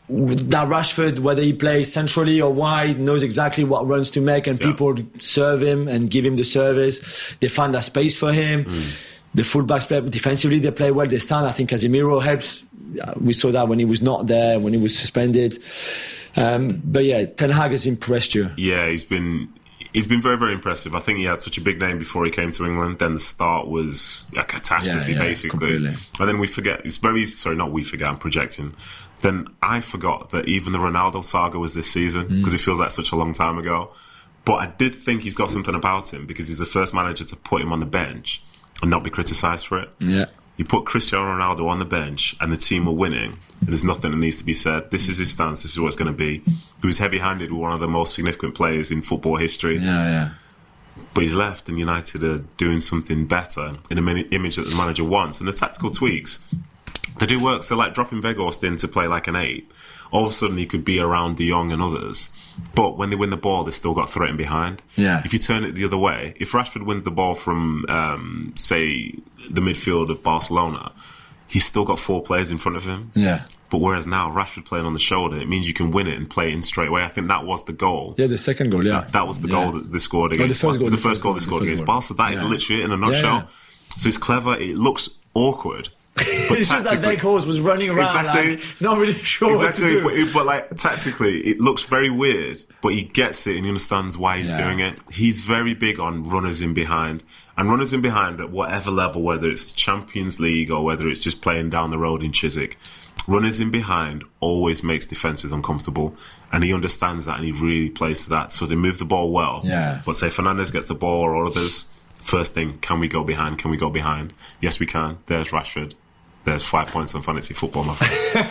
that Rashford, whether he plays centrally or wide, knows exactly what runs to make, and yeah. people serve him and give him the service. They find that space for him. Mm. The fullbacks play defensively. They play well. They stand. I think Casemiro helps. We saw that when he was not there, when he was suspended. Um, but yeah, Ten Hag has impressed you. Yeah, he's been he's been very, very impressive. I think he had such a big name before he came to England. Then the start was a catastrophe, yeah, yeah, basically. Completely. And then we forget. It's very sorry, not we forget. I'm projecting. Then I forgot that even the Ronaldo saga was this season because mm. it feels like such a long time ago. But I did think he's got something about him because he's the first manager to put him on the bench and not be criticised for it. Yeah. You put Cristiano Ronaldo on the bench and the team are winning, and there's nothing that needs to be said. This is his stance. This is what it's going to be. He was heavy-handed with one of the most significant players in football history. Yeah, yeah. But he's left, and United are doing something better in an image that the manager wants. And the tactical tweaks, they do work. So, like dropping Weghorst in to play like an eight, all of a sudden he could be around De Jong and others. But when they win the ball, they've still got threat in behind. Yeah. If you turn it the other way, if Rashford wins the ball from, um, say, the midfield of Barcelona, he's still got four players in front of him. Yeah. But whereas now, Rashford playing on the shoulder, it means you can win it and play it in straight away. I think that was the goal. Yeah, the second goal, yeah. That, that was the yeah. goal that they scored against. No, the first goal. The, the first goal they scored against Barca. That yeah. is literally it in a nutshell. Yeah, yeah. So it's clever. It looks awkward. But it's just that Weghorst was running around, exactly, like, not really sure exactly, what to do. But, but like tactically, it looks very weird. But he gets it and he understands why he's yeah. doing it. He's very big on runners in behind, and runners in behind at whatever level, whether it's Champions League or whether it's just playing down the road in Chiswick. Runners in behind always makes defences uncomfortable, and he understands that, and he really plays to that. So they move the ball well. Yeah. But say Fernandes gets the ball or others, first thing, can we go behind? Can we go behind? Yes, we can. There's Rashford. There's five points on fantasy football, my friend.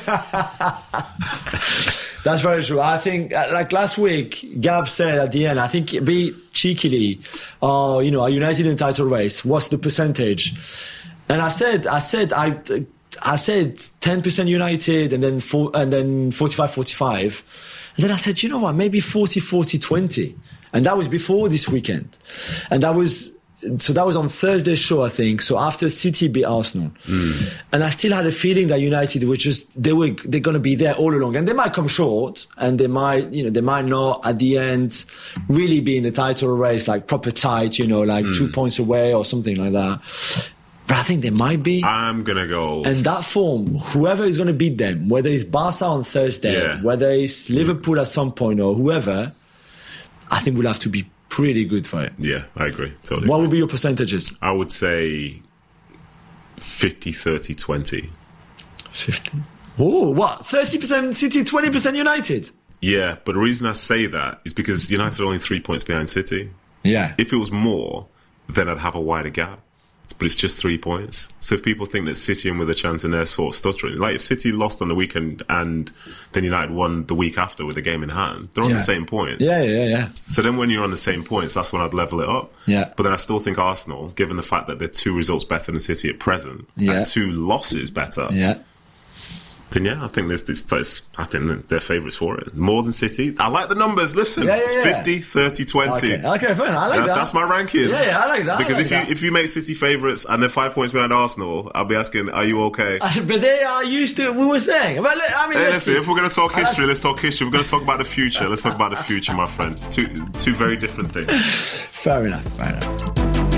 That's very true. I think, like last week, Gab said at the end, I think, be cheekily, uh, you know, are United in the title race? What's the percentage? And I said, I said, I, I said ten percent United, and then four, and then forty-five forty-five. And then I said, you know what, maybe forty forty twenty. And that was before this weekend. And that was... So that was on Thursday's show, I think. So after City beat Arsenal, mm. and I still had a feeling that United were just they were they're going to be there all along, and they might come short, and they might you know they might not at the end really be in the title race like proper tight, you know, like mm. two points away or something like that. But I think they might be. I'm gonna go. And that form, whoever is going to beat them, whether it's Barca on Thursday, yeah. whether it's Liverpool at some point or whoever, I think we'll have to be pretty good for it. Yeah, I agree. Totally. What agree. would be your percentages? I would say fifty, thirty, twenty. fifty. Oh, what? thirty percent City, twenty percent United? Yeah, but the reason I say that is because United are only three points behind City. Yeah. If it was more, then I'd have a wider gap. But it's just three points. So if people think that City and with a chance and they're sort of stuttering, like if City lost on the weekend and then United won the week after with a game in hand, they're on yeah. the same points. Yeah, yeah, yeah. So then when you're on the same points, that's when I'd level it up. Yeah. But then I still think Arsenal, given the fact that they're two results better than City at present, yeah. and two losses better, yeah. then yeah, I think this, this I think they're favourites for it. More than City. I like the numbers. Listen, yeah, yeah, it's yeah. fifty, thirty, twenty. Okay, okay fine. I like that, that. That's my ranking. Yeah, yeah, I like that. Because like if that. you if you make City favourites and they're five points behind Arsenal, I'll be asking, are you okay? Uh, but they are used to we were saying. But I mean, hey, listen, listen, if we're going to talk history, let's talk history. If we're going to talk about the future, let's talk about the future, my friends. Two two very different things. Fair enough. Fair enough.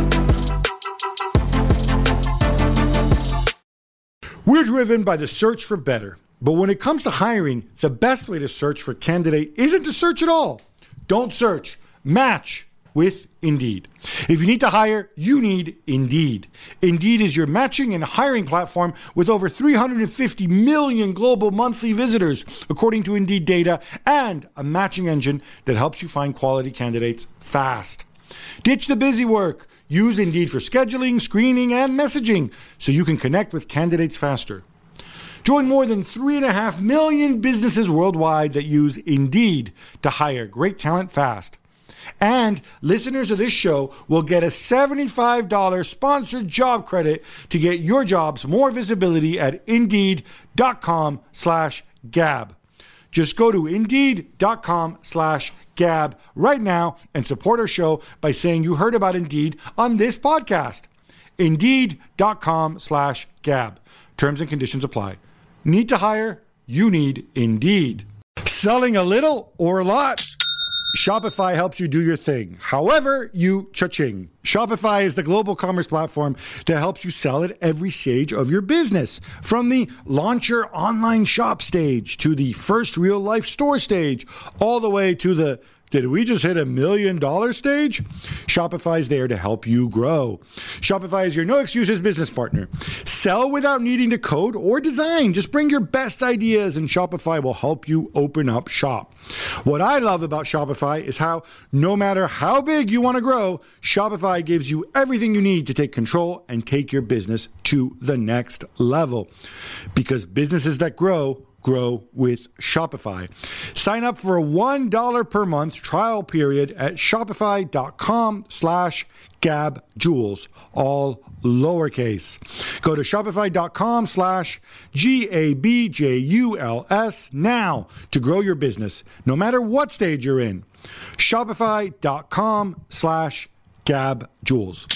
We're driven by the search for better. But when it comes to hiring, the best way to search for a candidate isn't to search at all. Don't search. Match with Indeed. If you need to hire, you need Indeed. Indeed is your matching and hiring platform with over three hundred fifty million global monthly visitors, according to Indeed data, and a matching engine that helps you find quality candidates fast. Ditch the busy work. Use Indeed for scheduling, screening, and messaging so you can connect with candidates faster. Join more than three and a half million businesses worldwide that use Indeed to hire great talent fast. And listeners of this show will get a seventy-five dollars sponsored job credit to get your jobs more visibility at Indeed.com slash Gab. Just go to Indeed.com slash Gab right now and support our show by saying you heard about Indeed on this podcast. Indeed.com slash Gab. Terms and conditions apply. Need to hire? you need Indeed. Selling a little or a lot? Shopify helps you do your thing, however you cha-ching. Shopify is the global commerce platform that helps you sell at every stage of your business. From the launch your online shop stage to the first real life store stage, all the way to the did we just hit a million dollar stage? Shopify is there to help you grow. Shopify is your no excuses business partner. Sell without needing to code or design. Just bring your best ideas and Shopify will help you open up shop. What I love about Shopify is how no matter how big you want to grow, Shopify gives you everything you need to take control and take your business to the next level. Because businesses that grow, grow with Shopify. Sign up for a one dollar per month trial period at shopify.com slash gabjules, all lowercase. Go to shopify.com slash G-A-B-J-U-L-S now to grow your business, no matter what stage you're in. Shopify.com slash gabjules.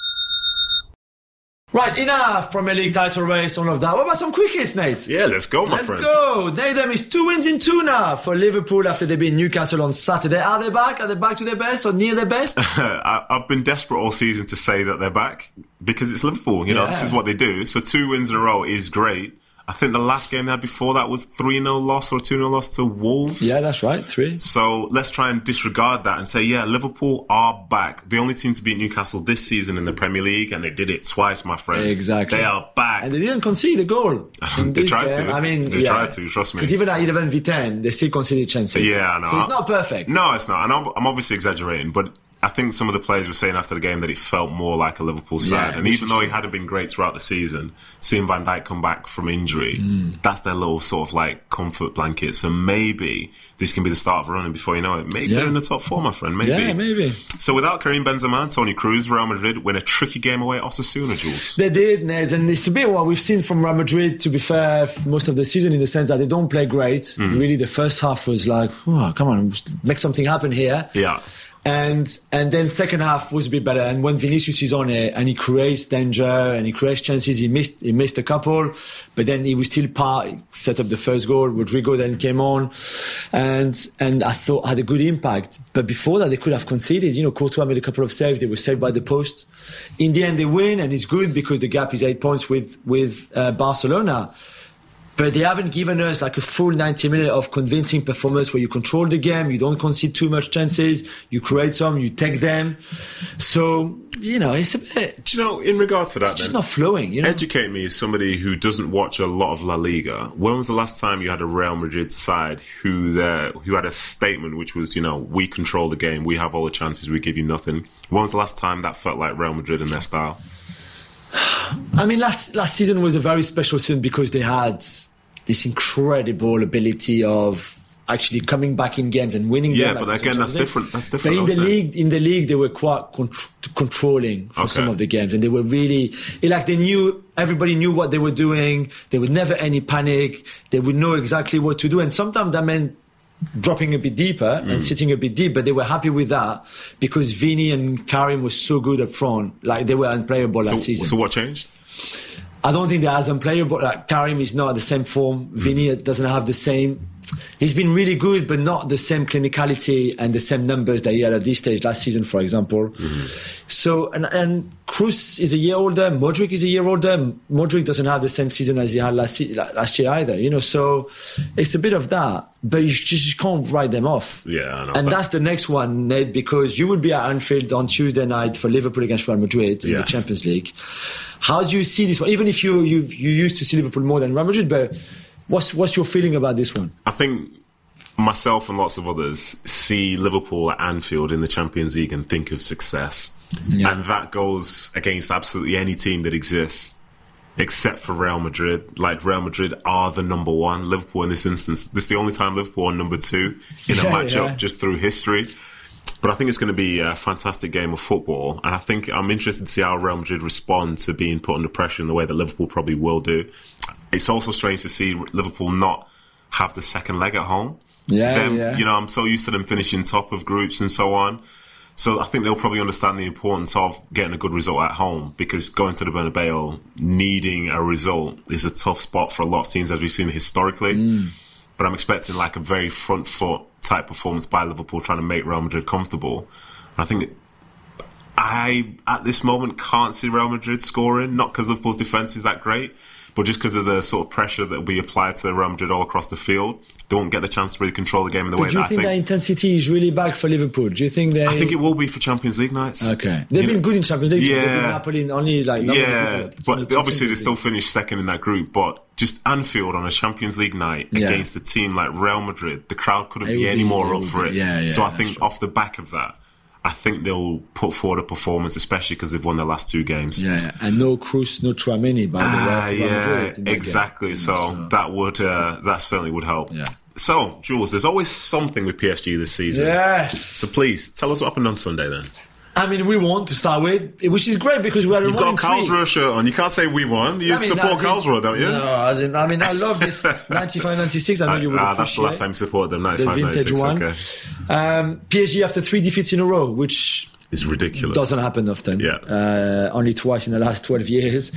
Right, enough Premier League title race, all of that. What about some quickies, Nate? Yeah, let's go, my let's friend. Let's go. Nathan is two wins in two now for Liverpool after they beat Newcastle on Saturday. Are they back? Are they back to their best or near their best? I, I've been desperate all season to say that they're back because it's Liverpool. You know, yeah. This is what they do. So two wins in a row is great. I think the last game they had before that was three nil loss or two nil loss to Wolves. Yeah, that's right, three. So let's try and disregard that and say, yeah, Liverpool are back. The only team to beat Newcastle this season in the Premier League, and they did it twice, my friend. Exactly. They are back. And they didn't concede a goal. They tried game. to. I mean, they yeah. tried to, trust me. Because even at eleven v ten, they still conceded chances. Yeah, I know. So it's not perfect. No, it's not. And I'm, I'm obviously exaggerating, but I think some of the players were saying after the game that it felt more like a Liverpool side. Yeah, and even though he hadn't been great throughout the season, seeing Van Dijk come back from injury, mm. that's their little sort of like comfort blanket. So maybe this can be the start of a run, and before you know it, maybe yeah. they're in the top four, my friend. Maybe. Yeah, maybe. So without Karim Benzema and Toni Kroos, Real Madrid win a tricky game away at Osasuna, Jules. They did, Ned, and it's a bit what we've seen from Real Madrid, to be fair, most of the season, in the sense that they don't play great. Mm. Really, the first half was like, oh, come on, make something happen here. Yeah. And and then second half was a bit better. And when Vinicius is on it and he creates danger and he creates chances, he missed he missed a couple, but then he was still part, set up the first goal. Rodrigo then came on, and and I thought had a good impact. But before that, they could have conceded. You know, Courtois made a couple of saves. They were saved by the post. In the end, they win, and it's good because the gap is eight points with with uh, Barcelona. But they haven't given us like a full ninety minutes of convincing performance where you control the game, you don't concede too much chances, you create some, you take them. So, you know, it's a bit... Do you know, in regards to that, it's just then, not flowing, you know? Educate me as somebody who doesn't watch a lot of La Liga. When was the last time you had a Real Madrid side who uh, who had a statement which was, you know, we control the game, we have all the chances, we give you nothing? When was the last time that felt like Real Madrid in their style? I mean, last last season was a very special season because they had this incredible ability of actually coming back in games and winning. Yeah, them, but like again, that's different. That's different. But in the league, in the league, they were quite con- controlling for okay. some of the games, and they were really like they knew everybody knew what they were doing. There was never any panic. They would know exactly what to do, and sometimes that meant dropping a bit deeper mm. and sitting a bit deep, but they were happy with that because Vini and Karim was so good up front. Like, they were unplayable so, last season. So what changed? I don't think they're as unplayable. Like, Karim is not at the same form. Mm. Vini doesn't have the same... He's been really good, but not the same clinicality and the same numbers that he had at this stage last season, for example. Mm-hmm. So, and, and Kroos is a year older. Modric is a year older. Modric doesn't have the same season as he had last, last year either, you know. So it's a bit of that, but you just you can't write them off. Yeah, I know. And that. that's the next one, Ned, because you will be at Anfield on Tuesday night for Liverpool against Real Madrid in yes. the Champions League. How do you see this one? Even if you you you used to see Liverpool more than Real Madrid, but What's what's your feeling about this one? I think myself and lots of others see Liverpool at Anfield in the Champions League and think of success. Yeah. And that goes against absolutely any team that exists except for Real Madrid. Like, Real Madrid are the number one. Liverpool in this instance, this is the only time Liverpool are number two in a yeah, matchup yeah. just through history. But I think it's going to be a fantastic game of football. And I think I'm interested to see how Real Madrid respond to being put under pressure in the way that Liverpool probably will do. It's also strange to see Liverpool not have the second leg at home. Yeah, them, yeah. You know, I'm so used to them finishing top of groups and so on. So I think they'll probably understand the importance of getting a good result at home, because going to the Bernabeu, needing a result is a tough spot for a lot of teams, as we've seen historically. Mm. But I'm expecting like a very front foot type performance by Liverpool, trying to make Real Madrid comfortable. And I think I, at this moment, can't see Real Madrid scoring, not because Liverpool's defence is that great, but just because of the sort of pressure that will be applied to Real Madrid all across the field. They won't get the chance to really control the game in the but way that I think. Do you think think that intensity is really back for Liverpool? Do you think they... I think it will be for Champions League nights. Okay. They've you been know, good in Champions League. Yeah. They've been Napoli in only like... Yeah, but obviously they still finished second in that group. But just Anfield on a Champions League night yeah. against a team like Real Madrid, the crowd couldn't be any be, more up for it. Yeah, yeah, so I think off the back of that, I think they'll put forward a performance, especially because they've won their last two games. Yeah, yeah. And no Cruz, no Tchouaméni, by the ah, way. Yeah, exactly. So, so that would uh, that certainly would help. Yeah. So, Jules, there's always something with P S G this season. Yes. So please, tell us what happened on Sunday then. I mean, we won to start with, which is great because we had a You've got a Karlsruhe shirt on. You can't say we won. You I mean, support Karlsruhe, don't you? No, as in, I mean, I love this ninety-five ninety-six. I know you would ah, appreciate. That's the last time you supported them, ninety-five ninety-six. Okay. Um, P S G after three defeats in a row, which... It's ridiculous. Doesn't happen often. Yeah. Uh, only twice in the last twelve years.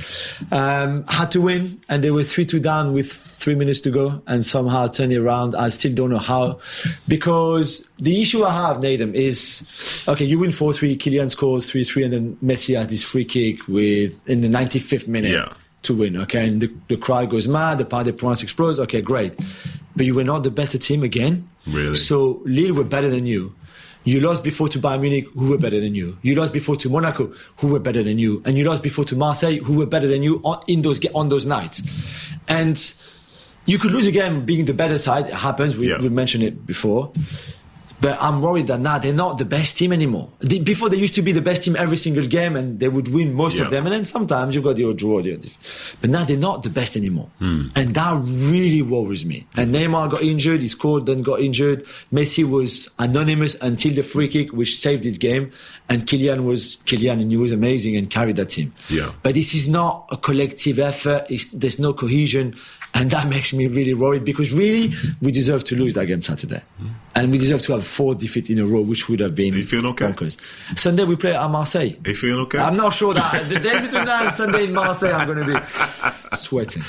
Um, had to win, and they were three two down with three minutes to go, and somehow turned it around. I still don't know how. Because the issue I have, Nathan, is, okay, you win four three, Kylian scores three three, and then Messi has this free kick with in the ninety-fifth minute yeah. to win, okay? And the, the crowd goes mad, the Parc des Princes explodes, okay, great. But you were not the better team again. Really? So Lille were better than you. You lost before to Bayern Munich, who were better than you. You lost before to Monaco, who were better than you. And you lost before to Marseille, who were better than you on, in those, on those nights. And you could lose again being the better side. It happens. We, yeah. We've mentioned it before. But I'm worried that now they're not the best team anymore. They, before they used to be the best team every single game and they would win most yeah. of them. And then sometimes you've got the odd draw. But now they're not the best anymore. Hmm. And that really worries me. And Neymar got injured. He scored, then got injured. Messi was anonymous until the free kick, which saved his game. And Kylian was Kylian and he was amazing and carried that team. Yeah. But this is not a collective effort. It's, there's no cohesion. And that makes me really worried because really we deserve to lose that game Saturday. Mm. And we deserve to have four defeats in a row, which would have been... Are you feeling okay? bonkers. Sunday we play at Marseille. Are you feeling okay? I'm not sure that the day between now and Sunday in Marseille I'm going to be sweating.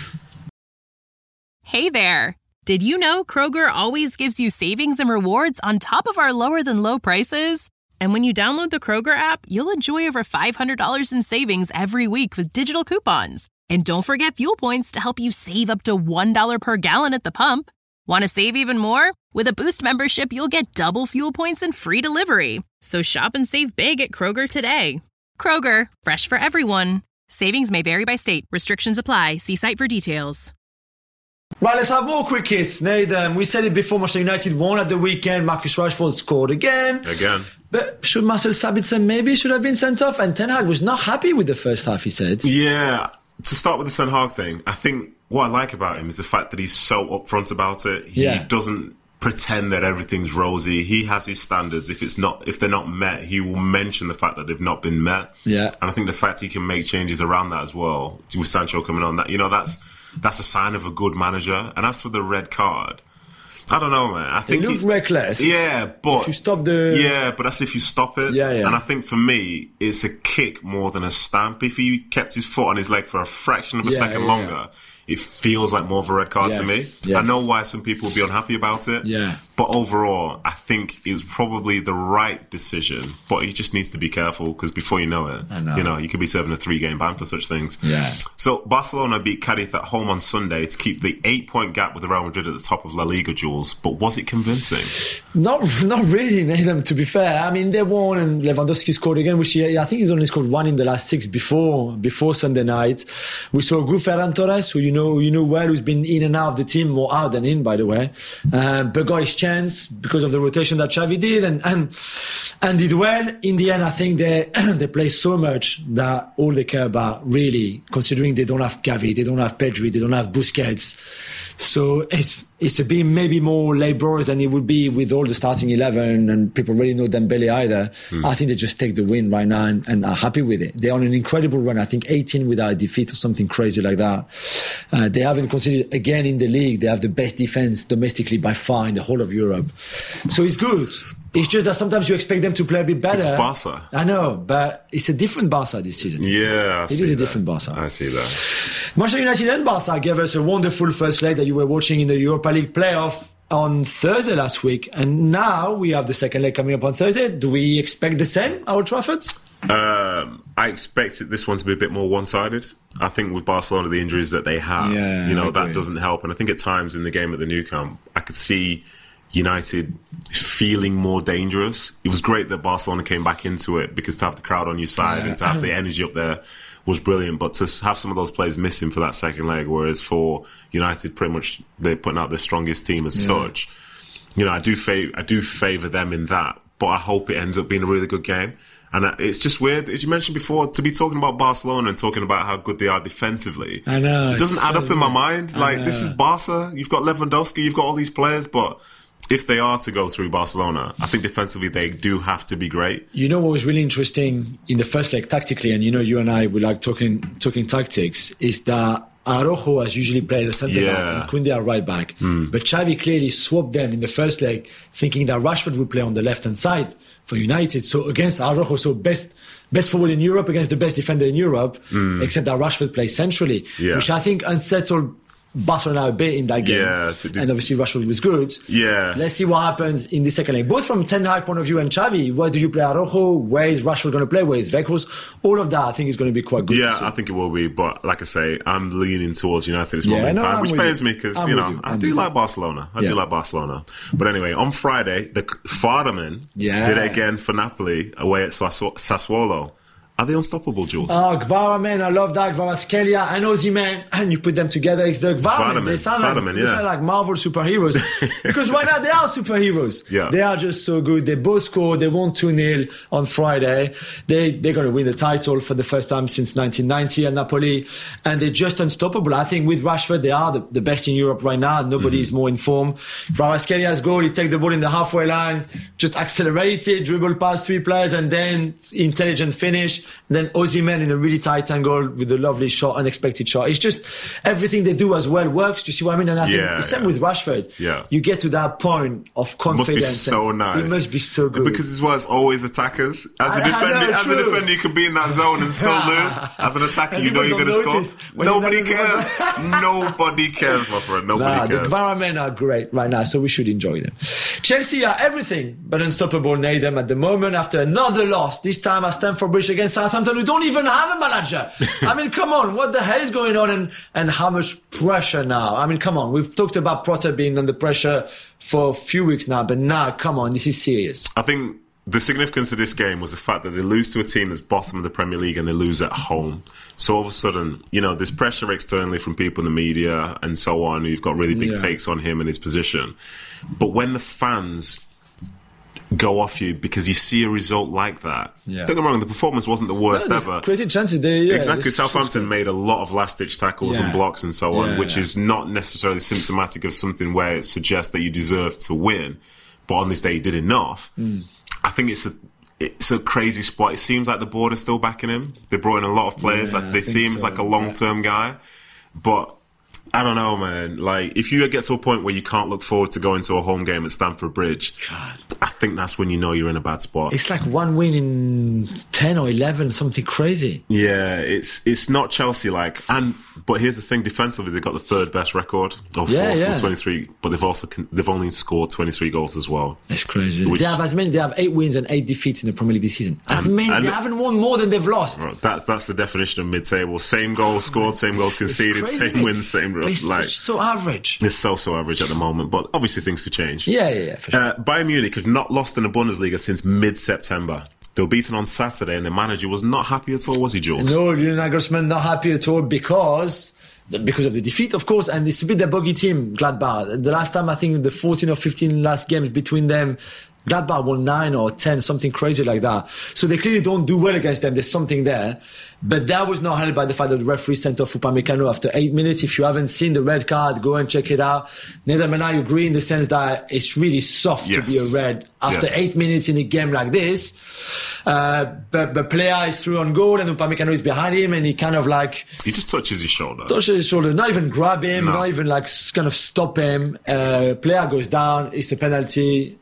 Hey there. Did you know Kroger always gives you savings and rewards on top of our lower than low prices? And when you download the Kroger app, you'll enjoy over five hundred dollars in savings every week with digital coupons. And don't forget fuel points to help you save up to one dollar per gallon at the pump. Want to save even more? With a Boost membership, you'll get double fuel points and free delivery. So shop and save big at Kroger today. Kroger, fresh for everyone. Savings may vary by state. Restrictions apply. See site for details. Right, let's have more quick hits. Nathan, we said it before, Manchester United won at the weekend. Marcus Rashford scored again. Again. But should Marcel Sabitzer maybe should have been sent off? And Ten Hag was not happy with the first half, he said. Yeah. To start with the Ten Hag thing, I think what I like about him is the fact that he's so upfront about it. He yeah. doesn't pretend that everything's rosy. He has his standards. If it's not, if they're not met, he will mention the fact that they've not been met. Yeah. And I think the fact he can make changes around that as well, with Sancho coming on, that you know, that's that's a sign of a good manager. And as for the red card, I don't know, man. I think it looked he, reckless. Yeah, but if you stop the yeah, but that's if you stop it. Yeah, yeah. And I think for me, it's a kick more than a stamp. If he kept his foot on his leg for a fraction of a yeah, second yeah, longer, yeah. it feels like more of a red card yes, to me. Yes. I know why some people will be unhappy about it. Yeah. But overall, I think it was probably the right decision. But he just needs to be careful because before you know it, I know. you know, you could be serving a three-game ban for such things. Yeah. So Barcelona beat Cadiz at home on Sunday to keep the eight-point gap with Real Madrid at the top of La Liga, Jules. But was it convincing? Not, not really, Nathan. To be fair, I mean they won and Lewandowski scored again, which he, I think he's only scored one in the last six before before Sunday night. We saw good Ferran Torres, who you know you know well, who's been in and out of the team, more out than in, by the way. Uh, but got his chance because of the rotation that Xavi did and and, and did well. In the end, I think they they play so much that all they care about, really, considering they don't have Gavi, they don't have Pedri, they don't have Busquets. So it's it's a bit maybe more laborious than it would be with all the starting eleven and people really know Dembele either. Mm. I think they just take the win right now and, and are happy with it. They're on an incredible run. I think eighteen without a defeat or something crazy like that. Uh, they haven't considered, again in the league, they have the best defense domestically by far in the whole of Europe. So it's good. It's just that sometimes you expect them to play a bit better. It's Barca. I know, but it's a different Barca this season. Yeah, I it see is a that. different Barca. I see that. Manchester United and Barca gave us a wonderful first leg that you were watching in the Europa League playoff on Thursday last week, and now we have the second leg coming up on Thursday. Do we expect the same at Old Trafford? Um, I expect this one to be a bit more one-sided. I think with Barcelona, the injuries that they have, Yeah, you know, I agree. that doesn't help. And I think at times in the game at the Nou Camp, I could see United feeling more dangerous. It was great that Barcelona came back into it, because to have the crowd on your side Yeah. and to have the energy up there was brilliant. But to have some of those players missing for that second leg, whereas for United, pretty much they're putting out their strongest team as Yeah. such. You know, I do fav- I do favour them in that, but I hope it ends up being a really good game. And it's just weird, as you mentioned before, to be talking about Barcelona and talking about how good they are defensively. I know. It doesn't it's add so up in my weird. mind. I Like, this know. is Barca. You've got Lewandowski, you've got all these players, but if they are to go through Barcelona, I think defensively they do have to be great. You know what was really interesting in the first leg tactically, and you know you and I we like talking talking tactics, is that Araujo has usually played the centre Yeah. back and Koundé at right back. But Xavi clearly swapped them in the first leg, thinking that Rashford would play on the left-hand side for United. So against Araujo, so best best forward in Europe against the best defender in Europe, except that Rashford plays centrally, Yeah. which I think unsettled Barcelona a bit in that game. Yeah, th- and obviously Rashford was good. Yeah. Let's see what happens in the second leg. Both from Ten Hag point of view and Xavi, where do you play Araujo? Where is Rashford going to play? Where is Weghorst? All of that I think is going to be quite good to Yeah, see. I think it will be. But like I say, I'm leaning towards United at this Yeah, moment in no, time, I'm which with pains you. me because, I'm you with know, you. I I'm do with like you. Barcelona. I Yeah. do like Barcelona. But anyway, on Friday, the Vardaman Yeah. did it again for Napoli away at Sassu- Sassuolo. Are they unstoppable, Jules? Oh, Gvara, man, I love that. Kvaratskhelia and Osimhen, and you put them together, it's the Gvara. Vardaman, They sound like, Vardaman, they yeah. sound like Marvel superheroes. Because right now they are superheroes. Yeah. They are just so good. They both scored. They won two nil on Friday. They, they're going to win the title for the first time since nineteen ninety at Napoli. And they're just unstoppable. I think with Rashford, they are the, the best in Europe right now. Nobody Mm-hmm. is more in form. Kvaratskelia's goal, he take the ball in the halfway line, just accelerate it, dribble past three players, and then intelligent finish. And then Osimhen in a really tight angle with a lovely shot, unexpected shot. It's just everything they do as well works. Do you see what I mean? And I think Yeah, the same yeah. with Rashford. Yeah. You get to that point of It confidence. must be so and nice. It must be so good. Because as well as always attackers. As a I- I defender, know, as a true. defender, you could be in that zone and still lose. As an attacker, And you know people you're going to don't notice score. when you Nobody never- cares. Nobody cares, my friend. Nobody Nah, the cares. Gvara men are great right now, so we should enjoy them. Chelsea are everything but unstoppable, Nadem, at the moment after another loss, this time at Stamford Bridge against Southampton, who don't even have a manager. I mean, come on, what the hell is going on, and, and how much pressure now? I mean, come on, we've talked about Potter being under pressure for a few weeks now, but now, come on, this is serious. I think the significance of this game was the fact that they lose to a team that's bottom of the Premier League and they lose at home. So all of a sudden, you know, there's pressure externally from people in the media and so on who've got really big Yeah. takes on him and his position. But when the fans go off you because you see a result like that, Yeah. don't get me wrong, the performance wasn't the worst No, there's ever. created chances there, yeah, Exactly. there's- Southampton made a lot of last-ditch tackles Yeah. and blocks and so on, Yeah, which yeah. is not necessarily symptomatic of something where it suggests that you deserve to win. But on this day, you did enough. Mm. I think it's a it's a crazy spot. It seems like the board is still backing him. They brought in a lot of players. Yeah, like I they think seems so, like a long-term guy, but. I don't know, man. Like, if you get to a point where you can't look forward to going to a home game at Stamford Bridge, God. I think that's when you know you're in a bad spot. It's like one win in ten or eleven, something crazy. Yeah, it's it's not Chelsea like, and but here's the thing: defensively, they've got the third best record of Yeah, four, yeah. twenty-three, but they've also con- they've only scored twenty-three goals as well. That's crazy. Which- they have as many. They have eight wins and eight defeats in the Premier League this season. As And- many. and- They haven't won more than they've lost. Right, That's that's the definition of mid-table: same goals scored, same goals It's conceded, crazy, same mate. wins, same But it's like. such, so average. It's so so average at the moment, but obviously things could change. Yeah, yeah, yeah, for sure. Uh, Bayern Munich have not lost in the Bundesliga since mid-September. They were beaten on Saturday, and their manager was not happy at all, was he, Jules? No, Julian Nagelsmann not happy at all because because of the defeat, of course, and it's a bit the bogey team, Gladbach. The last time, I think the fourteen or fifteen last games between them, Gladbach won nine or ten, something crazy like that. So they clearly don't do well against them. There's something there. But that was not helped by the fact that the referee sent off Upamecano after eight minutes. If you haven't seen the red card, go and check it out. Netherlands and I agree in the sense that it's really soft Yes. to be a red after Yes. eight minutes in a game like this. Uh, but, but Plea is through on goal and Upamecano is behind him and he kind of like He just touches his shoulder. touches his shoulder, not even grab him, No. not even like s- kind of stop him. Uh, Player goes down, it's a penalty,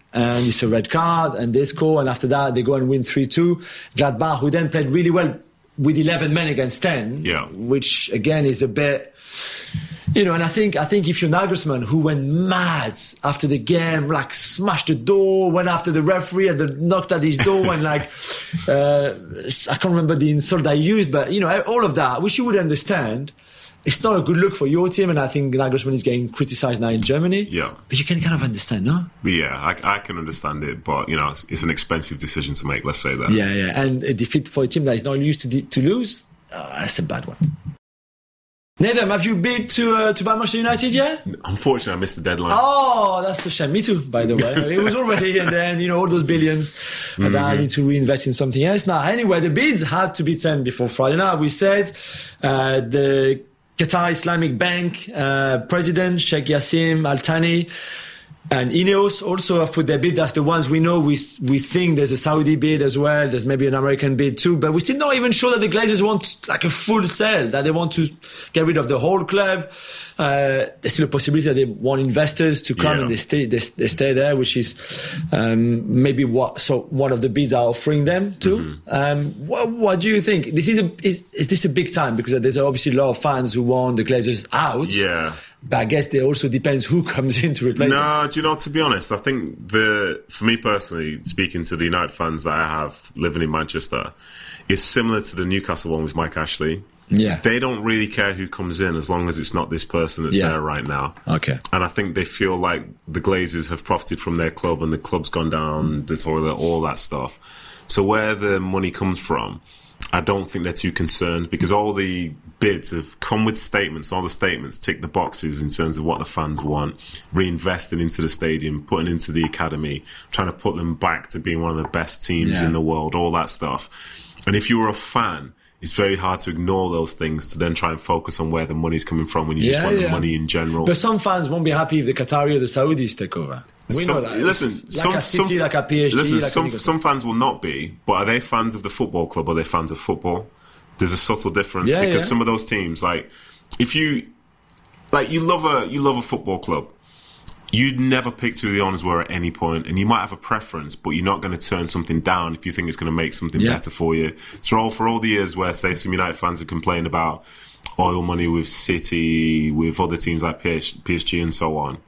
and it's a red card, and they score, and after that they go and win three two. Gladbach, who then played really well with eleven men against ten, yeah. which again is a bit, you know. And I think I think if you're Nagelsmann, who went mad after the game, like smashed the door, went after the referee and the, knocked at his door, and like uh, I can't remember the insult I used, but you know, all of that, which you would understand. It's not a good look for your team, and I think Nagelsmann is getting criticised now in Germany. Yeah. But you can kind of understand, no? Yeah, I, I can understand it, but, you know, it's, it's an expensive decision to make, let's say that. Yeah, yeah. And a defeat for a team that is not used to de- to lose, uh, that's a bad one. Nedum, have you been to uh, to Manchester United yet? Unfortunately, I missed the deadline. Oh, that's a shame. Me too, by the way. It was already, and then, you know, all those billions mm-hmm. and I need to reinvest in something else. Now, anyway, the bids had to be sent before Friday night. We said uh, the Qatar Islamic Bank uh, president, Sheikh Yassim Al Thani, and Ineos also have put their bid. That's the ones we know. We we think there's a Saudi bid as well. There's maybe an American bid too. But we're still not even sure that the Glazers want like a full sale, that they want to get rid of the whole club. Uh, there's still a possibility that they want investors to come yeah. and they stay they, they stay there, which is um, maybe what so one of the bids are offering them to. Mm-hmm. Um, what, what do you think? This is a is, is this a big time, because there's obviously a lot of fans who want the Glazers out. Yeah. But I guess it also depends who comes in to replace no, them. No, do you know, to be honest, I think the for me personally, speaking to the United fans that I have living in Manchester, is similar to the Newcastle one with Mike Ashley. Yeah. They don't really care who comes in as long as it's not this person that's yeah. there right now. Okay. And I think they feel like the Glazers have profited from their club and the club's gone down the toilet, all that stuff. So where the money comes from, I don't think they're too concerned, because all the bids have come with statements. All the statements tick the boxes in terms of what the fans want, reinvesting into the stadium, putting into the academy, trying to put them back to being one of the best teams yeah. in the world, all that stuff. And if you were a fan, it's very hard to ignore those things to then try and focus on where the money's coming from when you yeah, just want yeah. the money in general. But some fans won't be happy if the Qatari or the Saudis take over. We some, know that. Listen, like some, a City, some, like a P S G. Listen, like some, a some fans will not be, but are they fans of the football club or are they fans of football? There's a subtle difference yeah, because yeah. some of those teams, like, if you, like, you love a, you love a football club, you'd never pick who the owners were at any point, and you might have a preference, but you're not going to turn something down if you think it's going to make something yeah. better for you. So all, for all the years where, say, some United fans have complained about oil money with City, with other teams like P S G and so on,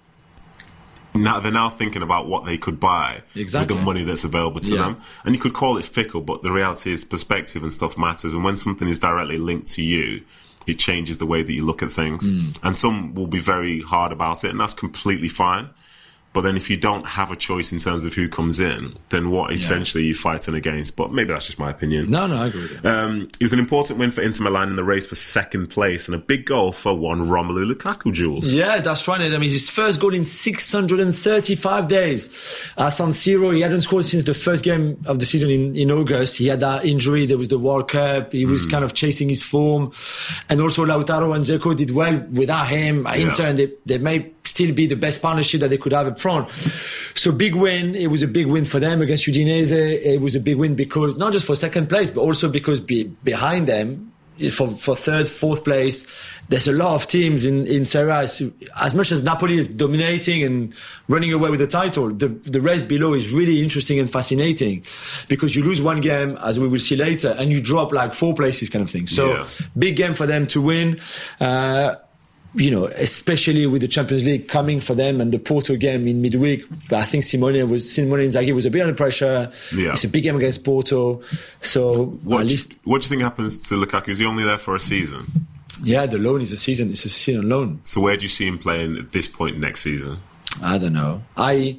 now they're now thinking about what they could buy exactly. with the money that's available to yeah. them. And you could call it fickle, but the reality is perspective and stuff matters. And when something is directly linked to you, it changes the way that you look at things. Mm. And some will be very hard about it, and that's completely fine. But then if you don't have a choice in terms of who comes in, then what yeah. essentially are you fighting against? But maybe that's just my opinion. No, no, I agree with you. Um, it was an important win for Inter Milan in the race for second place, and a big goal for one Romelu Lukaku, Jules. Yeah, that's right. I mean, his first goal in six hundred thirty-five days at San Siro. He hadn't scored since the first game of the season in, in August. He had that injury. There was the World Cup. He was mm. kind of chasing his form. And also Lautaro and Dzeko did well without him at yeah. Inter, and they, they may still be the best partnership that they could have up front. So big win. It was a big win for them against Udinese. It was a big win because not just for second place, but also because be, behind them, for for third, fourth place, there's a lot of teams in in Serie A. As much as Napoli is dominating and running away with the title, the the race below is really interesting and fascinating, because you lose one game, as we will see later, and you drop like four places, kind of thing. So yeah. big game for them to win. Uh, You know, especially with the Champions League coming for them and the Porto game in midweek. But I think Simone was Simone Inzaghi was a bit under pressure. Yeah. It's a big game against Porto. So what at do, least, what do you think happens to Lukaku? Is he only there for a season? Yeah, the loan is a season. It's a season loan. So where do you see him playing at this point next season? I don't know. I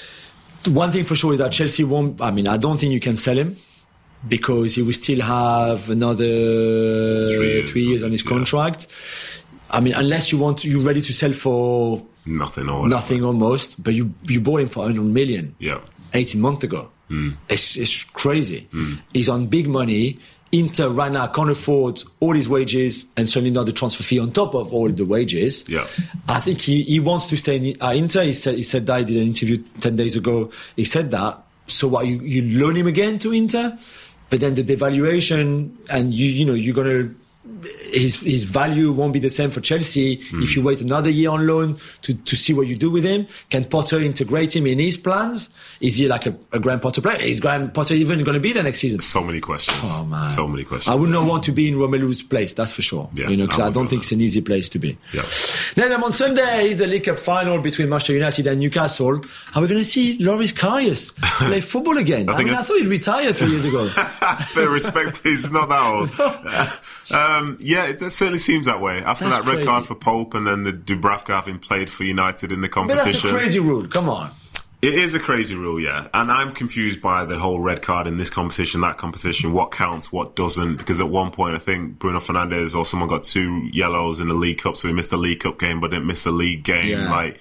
one thing for sure is that Chelsea won't. I mean, I don't think you can sell him, because he will still have another three years, three years on his yeah. contract. I mean, unless you want, to, you're ready to sell for nothing or nothing almost, but you you bought him for one hundred million. Yeah, eighteen months ago. Mm. It's it's crazy. Mm. He's on big money. Inter right now can't afford all his wages, and certainly not the transfer fee on top of all the wages. Yeah, I think he, he wants to stay in uh, Inter. He said he said that. He did an interview ten days ago. He said that. So what, you, you loan him again to Inter, but then the devaluation, and you you know you're gonna his his value won't be the same for Chelsea mm. if you wait another year on loan to, to see what you do with him. Can Potter integrate him in his plans? Is he like a, a Graham Potter player? Is Graham Potter even going to be there next season? So many questions. Oh man, so many questions. I would not want to be in Romelu's place, that's for sure. Yeah, you know, because I, I don't think that. It's an easy place to be. Yeah. Then um, on Sunday is the League Cup final between Manchester United and Newcastle. Are we going to see Loris Karius play football again? I, I, mean, I thought he'd retired three years ago. Bit of respect, please. It's not that old. um, yeah, it, it certainly seems that way. After that's that red crazy. card for Pope and then the Dubravka having played for United in the competition. But that's a crazy rule. Come on. It is a crazy rule, yeah. And I'm confused by the whole red card in this competition, that competition, what counts, what doesn't. Because at one point, I think Bruno Fernandes or someone got two yellows in the League Cup, so he missed the League Cup game but didn't miss the league game. Yeah. Like,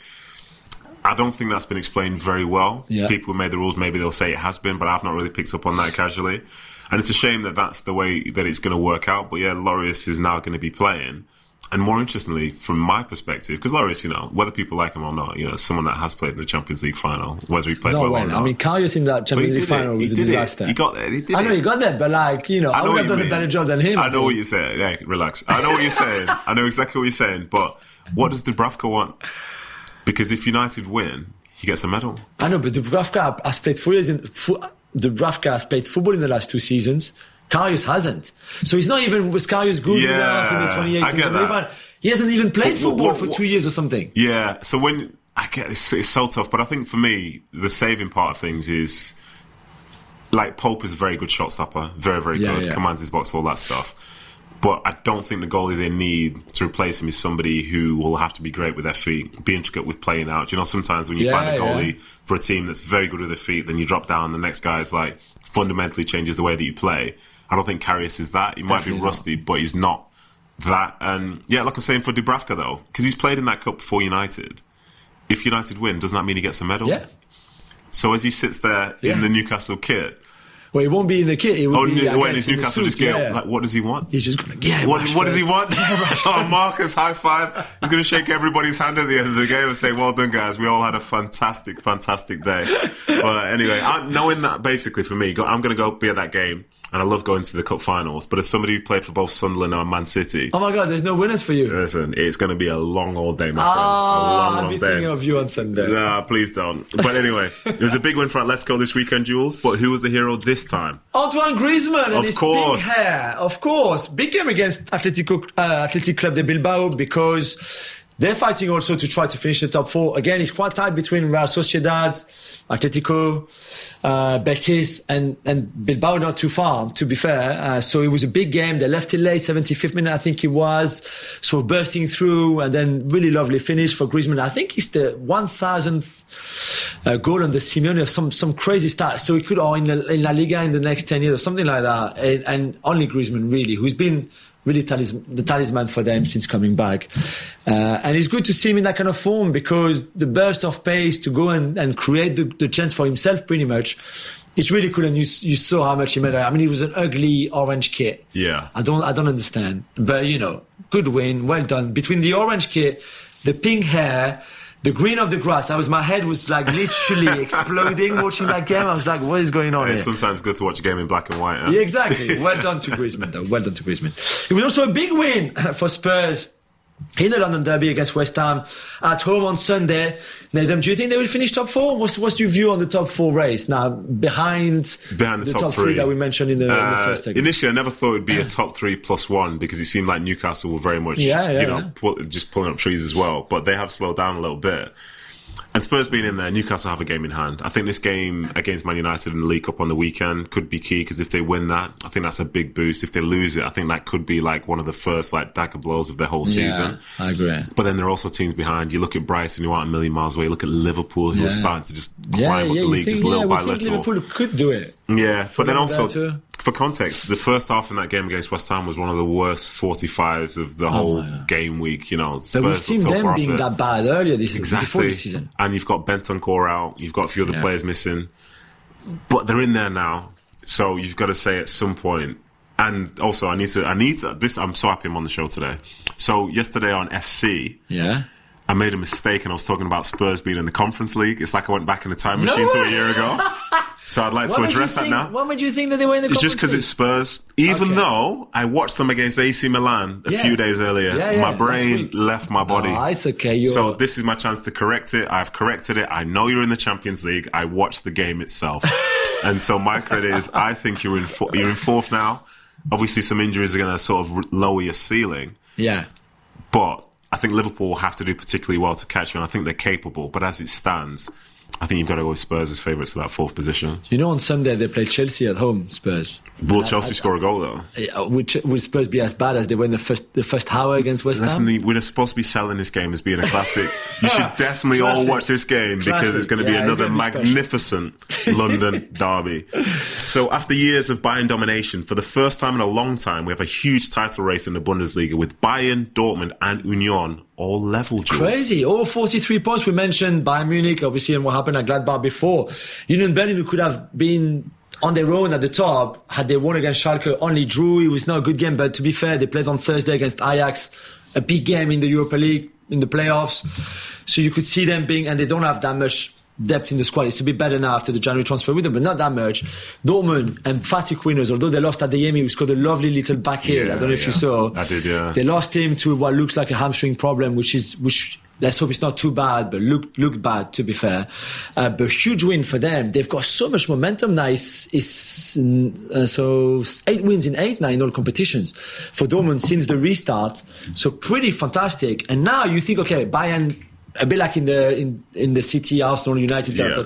I don't think that's been explained very well. Yeah. People who made the rules, maybe they'll say it has been, but I've not really picked up on that casually. And it's a shame that that's the way that it's going to work out. But yeah, Loris is now going to be playing. And more interestingly, from my perspective, because Loris, you know, whether people like him or not, you know, someone that has played in the Champions League final, whether he played no well way. or not. I mean, Karius in that Champions League final was a disaster. It. He got there. He did I know it. he got there, but like, you know, I, I would have done mean. a better job than him. I, I know what you're saying. Yeah, relax. I know what you're saying. I know exactly what you're saying. But what does Dubravka want? Because if United win, he gets a medal. I know, but Dubravka has played four years in. Dubravka has played football in the last two seasons. Karius hasn't. So he's not even, was Karius good yeah, enough in the twenty eighteen Champions League? He hasn't even played what, football what, what, for two years or something. Yeah, so when, I get it's, it's so tough, but I think for me, the saving part of things is, like, Pope is a very good shot stopper, very, very yeah, good, yeah. commands his box, all that stuff. But I don't think the goalie they need to replace him is somebody who will have to be great with their feet, be intricate with playing out. You know, sometimes when you yeah, find a goalie yeah. for a team that's very good with their feet, then you drop down, the next guy's like fundamentally changes the way that you play. I don't think Karius is that. He might Definitely be rusty, not. but he's not that. And yeah, like I'm saying for Dubravka though, because he's played in that cup for United. If United win, doesn't that mean he gets a medal? Yeah. So as he sits there yeah. in the Newcastle kit. Well, he won't be in the kit. He will oh, be, no, wait, is Newcastle just get yeah. like, what does he want? He's just going to get what, what does he want? Yeah, oh, Marcus, high five. He's going to shake everybody's hand at the end of the game and say, well done, guys. We all had a fantastic, fantastic day. But anyway, I, knowing that basically for me, I'm going to go be at that game. And I love going to the cup finals. But as somebody who played for both Sunderland and Man City... Oh my God, there's no winners for you. Listen, it's going to be a long old day, my ah, friend. A long I'll old be day. thinking of you on Sunday. Nah, please don't. But anyway, it was a big win for Atletico this weekend, Jules. But who was the hero this time? Antoine Griezmann and of his course. big hair. Of course. Big game against Atletico, uh, Athletic Club de Bilbao because... They're fighting also to try to finish the top four. Again, it's quite tight between Real Sociedad, Atletico, uh, Betis, and, and Bilbao not too far, to be fair. Uh, so it was a big game. They left it late, seventy-fifth minute, I think it was. So bursting through, and then really lovely finish for Griezmann. I think it's the one thousandth uh, goal on the Simeone or some, some crazy start. So he could, or in, in La Liga in the next ten years or something like that. And, and only Griezmann, really, who's been... really talisman, the talisman for them since coming back. Uh, and it's good to see him in that kind of form because the burst of pace to go and, and create the, the chance for himself pretty much, it's really cool. And you you saw how much he made. I mean, it was an ugly orange kit. Yeah. I don't, I don't understand. But, you know, good win, well done. Between the orange kit, the pink hair, the green of the grass, I was, my head was like literally exploding watching that game. I was like, what is going on yeah, here? It's sometimes good to watch a game in black and white. Huh? Yeah, exactly. Well done to Griezmann, though. Well done to Griezmann. It was also a big win for Spurs in the London Derby against West Ham at home on Sunday. Nedum, do you think they will finish top four? What's, what's your view on the top four race now behind, behind the, the top, top three. three that we mentioned in the, uh, in the first segment? Initially, I never thought it would be a top three plus one because it seemed like Newcastle were very much, yeah, yeah, you know, yeah. pull, just pulling up trees as well. But they have slowed down a little bit. And Spurs being in there, Newcastle have a game in hand. I think this game against Man United in the League Cup on the weekend could be key because if they win that, I think that's a big boost. If they lose it, I think that could be like one of the first like dagger blows of the whole season. Yeah, I agree. But then there are also teams behind. You look at Brighton, who aren't a million miles away. You look at Liverpool, who yeah. are starting to just yeah, climb yeah, up the league think, just little yeah, by we think little. Liverpool could do it. Yeah, but then also, better. for context, the first half in that game against West Ham was one of the worst forty-fives of the oh whole game week. You know, so we've seen so them being that bad earlier this exactly. before this season. And you've got Bentancur out, you've got a few other yeah. players missing, but they're in there now. So you've got to say at some point. And also, I need to, I need to, this, I'm so happy I'm on the show today. So yesterday on F C, yeah. I made a mistake and I was talking about Spurs being in the Conference League. It's like I went back in the time machine no to a year ago. So I'd like Why to would you address that think- now. Why would you think that they were in the It's Conference just because League? it's Spurs. Even Okay. though I watched them against A C Milan a Yeah. few days earlier, Yeah, yeah, my last brain week. left my body. Oh, it's okay. You're... So this is my chance to correct it. I've corrected it. I know you're in the Champions League. I watched the game itself. And so my credit is I think you're in fo- you're in fourth now. Obviously, some injuries are going to sort of r- lower your ceiling. Yeah. But I think Liverpool will have to do particularly well to catch you, and I think they're capable. But as it stands, I think you've got to go with Spurs as favourites for that fourth position. You know, on Sunday they play Chelsea at home, Spurs. Will I- Chelsea I- score a goal, though? Uh, Would, Ch- would Spurs be as bad as they were in the first the first hour against West Listen, Ham? we're supposed to be selling this game as being a classic. You should definitely all Classic. watch this game because Classic. it's going to be Yeah, it's another gonna be special. magnificent London derby. So after years of Bayern domination, for the first time in a long time, we have a huge title race in the Bundesliga with Bayern, Dortmund and Union all level, Jules. Crazy. All forty-three points. We mentioned Bayern Munich, obviously, and what happened at Gladbach before. Union Berlin, who could have been on their own at the top, had they won against Schalke, only drew. It was not a good game, but to be fair, they played on Thursday against Ajax, a big game in the Europa League, in the playoffs. So you could see them being, and they don't have that much depth in the squad. It's a bit better now after the January transfer window, but not that much. Dortmund, emphatic winners, although they lost Adeyemi, who scored a lovely little back heel. Yeah, I don't know if yeah. you saw. I did, yeah. They lost him to what looks like a hamstring problem, which is, which, let's hope it's not too bad, but looked looked bad, to be fair. Uh, but huge win for them. They've got so much momentum now. It's, it's uh, so eight wins in eight now in all competitions for Dortmund since the restart. So pretty fantastic. And now you think, okay, Bayern, a bit like in the in, in the City, Arsenal, United. Yeah.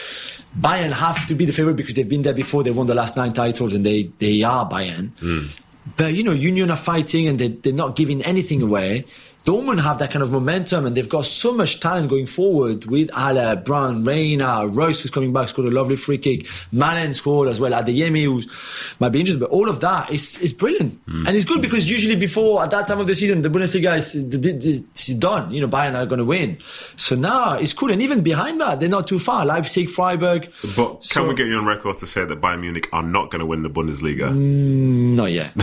Bayern have to be the favorite because they've been there before. They won the last nine titles, and they they are Bayern. Mm. But you know, Union are fighting, and they, they're not giving anything away. Dortmund have that kind of momentum, and they've got so much talent going forward with Haller, Brun, Reina, Royce, who's coming back, scored a lovely free kick. Malen scored as well. Adeyemi, who might be injured, but all of that is is brilliant, mm. and it's good because usually before at that time of the season, the Bundesliga is it's done. You know, Bayern are going to win. So now it's cool, and even behind that, they're not too far. Leipzig, Freiburg. But can So- we get you on record to say that Bayern Munich are not going to win the Bundesliga? Mm, not yet.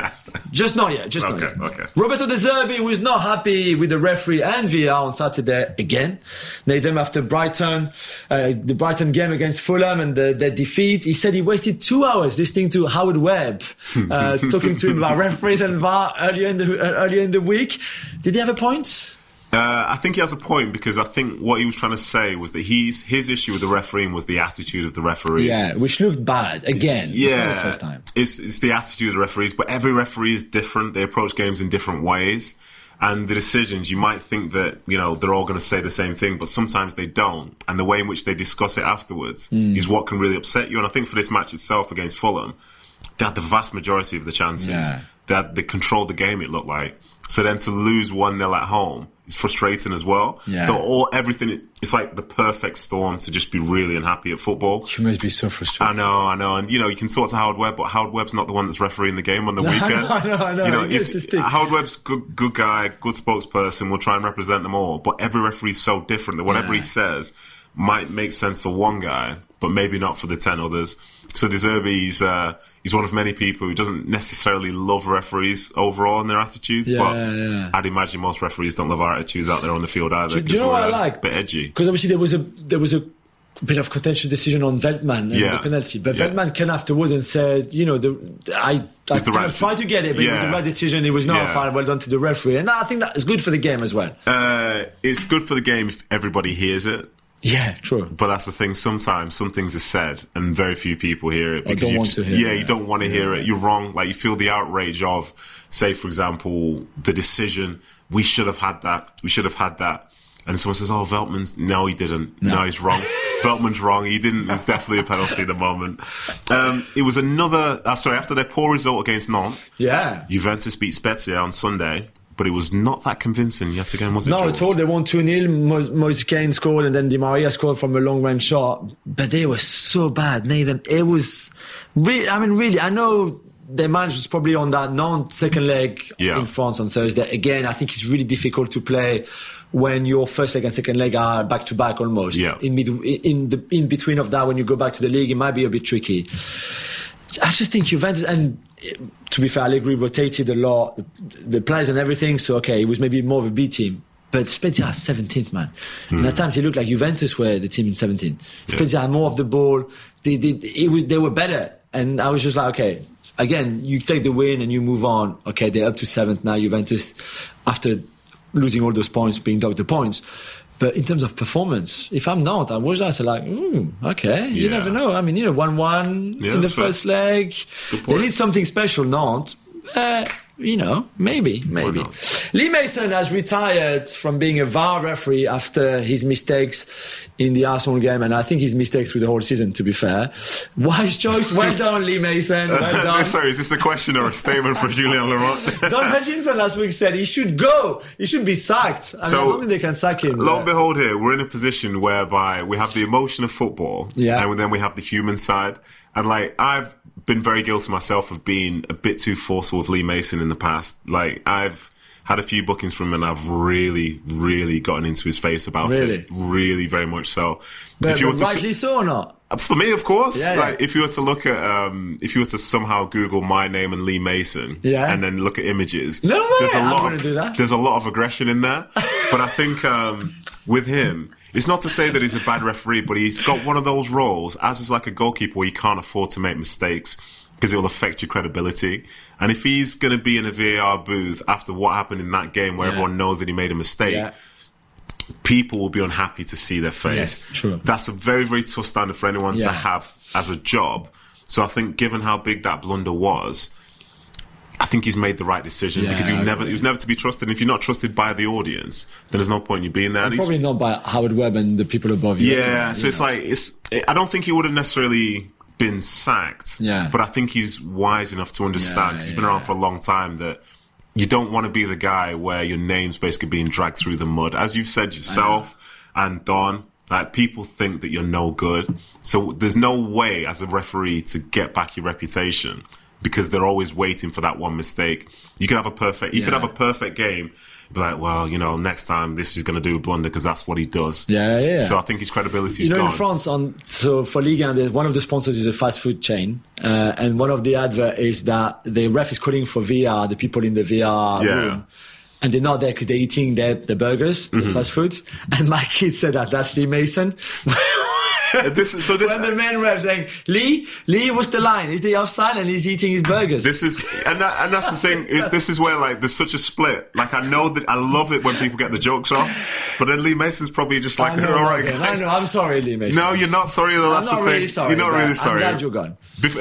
Just not yet. Just Okay, not yet. okay. Roberto De Zerbi was not happy with the referee and V R on Saturday again. Named them after Brighton, uh, the Brighton game against Fulham and the, their defeat. He said he wasted two hours listening to Howard Webb uh, talking to him about referees and V A R earlier in the uh, earlier in the week. Did he have a point? Uh, I think he has a point because I think what he was trying to say was that he's his issue with the refereeing was the attitude of the referees. Yeah, which looked bad again. Yeah, It's not the first time. It's, it's the attitude of the referees, but every referee is different. They approach games in different ways. And the decisions, you might think that, you know, they're all going to say the same thing, but sometimes they don't. And the way in which they discuss it afterwards Mm. is what can really upset you. And I think for this match itself against Fulham, they had the vast majority of the chances. Yeah. They, had, they controlled the game, it looked like. So then to lose one nil at home is frustrating as well. Yeah. So all everything, it's like the perfect storm to just be really unhappy at football. You must be so frustrated. I know, I know. And, you know, you can talk to Howard Webb, but Howard Webb's not the one that's refereeing the game on the No, I weekend. know, I know, I know. You know, He gets it's- the stick. Howard Webb's good, good guy, good spokesperson, will try and represent them all. But every referee's so different that whatever Yeah. he says might make sense for one guy, but maybe not for the ten others. So De Zerbi, he's, uh, he's one of many people who doesn't necessarily love referees overall and their attitudes, Yeah, but yeah. I'd imagine most referees don't love our attitudes out there on the field either. Do, do you 'cause know what I we're, uh, like? A bit edgy. Because obviously there was a there was a bit of contentious decision on Veltman and Yeah. the penalty, but Yeah. Veltman came afterwards and said, you know, the I, I It's the kind right of tried to get it, but it was Yeah. the right decision. It was not Yeah. a foul. Well done to the referee, and I think that is good for the game as well. Uh, it's good for the game if everybody hears it. Yeah, true. But that's the thing. Sometimes some things are said, and very few people hear it. Or don't you want just- to hear Yeah, it. you don't want to hear it. You're wrong. Like you feel the outrage of, say, for example, the decision. We should have had that. We should have had that. And someone says, "Oh, Veltman's no, he didn't. No, he's wrong. Veltman's wrong. He didn't. It's definitely a penalty at the moment." Um, it was another. Uh, sorry, after their poor result against Nantes, Yeah. Juventus beat Spezia on Sunday. But it was not that convincing yet again, was it? Not Jules? at all. They won two nil. Mo- Moise Kean scored and then Di Maria scored from a long-range shot. But they were so bad, Nathan. It was... Re- I mean, really, I know their match was probably on that non-second leg Yeah. in France on Thursday. Again, I think it's really difficult to play when your first leg and second leg are back-to-back almost. Yeah. In, mid- in, the, in between of that, when you go back to the league, it might be a bit tricky. I just think Juventus, and to be fair, Allegri rotated a lot, the, the players and everything, so okay, it was maybe more of a B team. But Spezia are seventeenth, man. Mm. And at times it looked like Juventus were the team in seventeen. Spezia had more of the ball. They, they, it was, they were better. And I was just like, okay, again, you take the win and you move on. Okay, they're up to seventh now, Juventus, after losing all those points, being docked the points. But in terms of performance, if I'm not, I was just like, mm, okay, you Yeah. never know. I mean, you know, one one Yeah, in the that's fair. first leg. They need something special, not. Uh, you know, maybe, maybe. not? Lee Mason has retired from being a V A R referee after his mistakes in the Arsenal game, and I think his mistakes through the whole season, to be fair. Wise choice. Well done, Lee Mason. Well done. Sorry, is this a question or a statement for Julian Laurent? Don Hutchinson last week said he should go. He should be sacked. I, So, mean, I don't think they can sack him. Lo but- and behold, here we're in a position whereby we have the emotion of football, Yeah. and then we have the human side. And like I've been very guilty myself of being a bit too forceful with Lee Mason in the past. Like I've had a few bookings from him, and I've really, really gotten into his face about Really? it. Really, very much so. But, if you were but to s- rightly so or not? For me, of course. Yeah, yeah. Like, if you were to look at, um, if you were to somehow Google my name and Lee Mason, Yeah. and then look at images, No way, there's a I'm lot. gonna of, do that. There's a lot of aggression in there. But I think um, with him, it's not to say that he's a bad referee, but he's got one of those roles, as is like a goalkeeper, where you can't afford to make mistakes because it will affect your credibility. And if he's going to be in a V A R booth after what happened in that game, where Yeah. everyone knows that he made a mistake. Yeah. People will be unhappy to see their face. Yes, true. That's a very, very tough standard for anyone Yeah. to have as a job. So I think, given how big that blunder was, I think he's made the right decision Yeah, because he I never, agree. he was never to be trusted. And if you're not trusted by the audience, then there's no point in you being there. And he's- Probably not by Howard Webb and the people above you. yeah, You so it's know. like it's. I don't think he would have necessarily been sacked. Yeah. but I think he's wise enough to understand. Yeah, 'cause he's yeah, been around yeah. for a long time that you don't want to be the guy where your name's basically being dragged through the mud, as you've said yourself and Don. Like, people think that you're no good, so there's no way as a referee to get back your reputation because they're always waiting for that one mistake. You could have a perfect. You could Yeah. have a perfect game. Be like, well, you know, next time this is going to do a blunder because that's what he does. Yeah, yeah. So I think his credibility is You know, gone. in France, on so for Ligue one, there's- one of the sponsors is a fast food chain, uh, and one of the advert is that the ref is calling for V R, the people in the V R Yeah. room, and they're not there because they're eating their the burgers, Mm-hmm. the fast food. And my kid said that that's Lee Mason. This, so this, when the main ref saying, Lee, Lee, what's the line? Is the offside and he's eating his burgers? this is, and that, and that's the thing is, this is where like there's such a split. Like I know that I love it when people get the jokes off, but then Lee Mason's probably just like, I know, all right, Morgan, guy. I know. I'm sorry, Lee Mason. No, you're not sorry. Though, I'm that's not the thing. really sorry. You're not but really sorry. I'm glad you're gone. Before,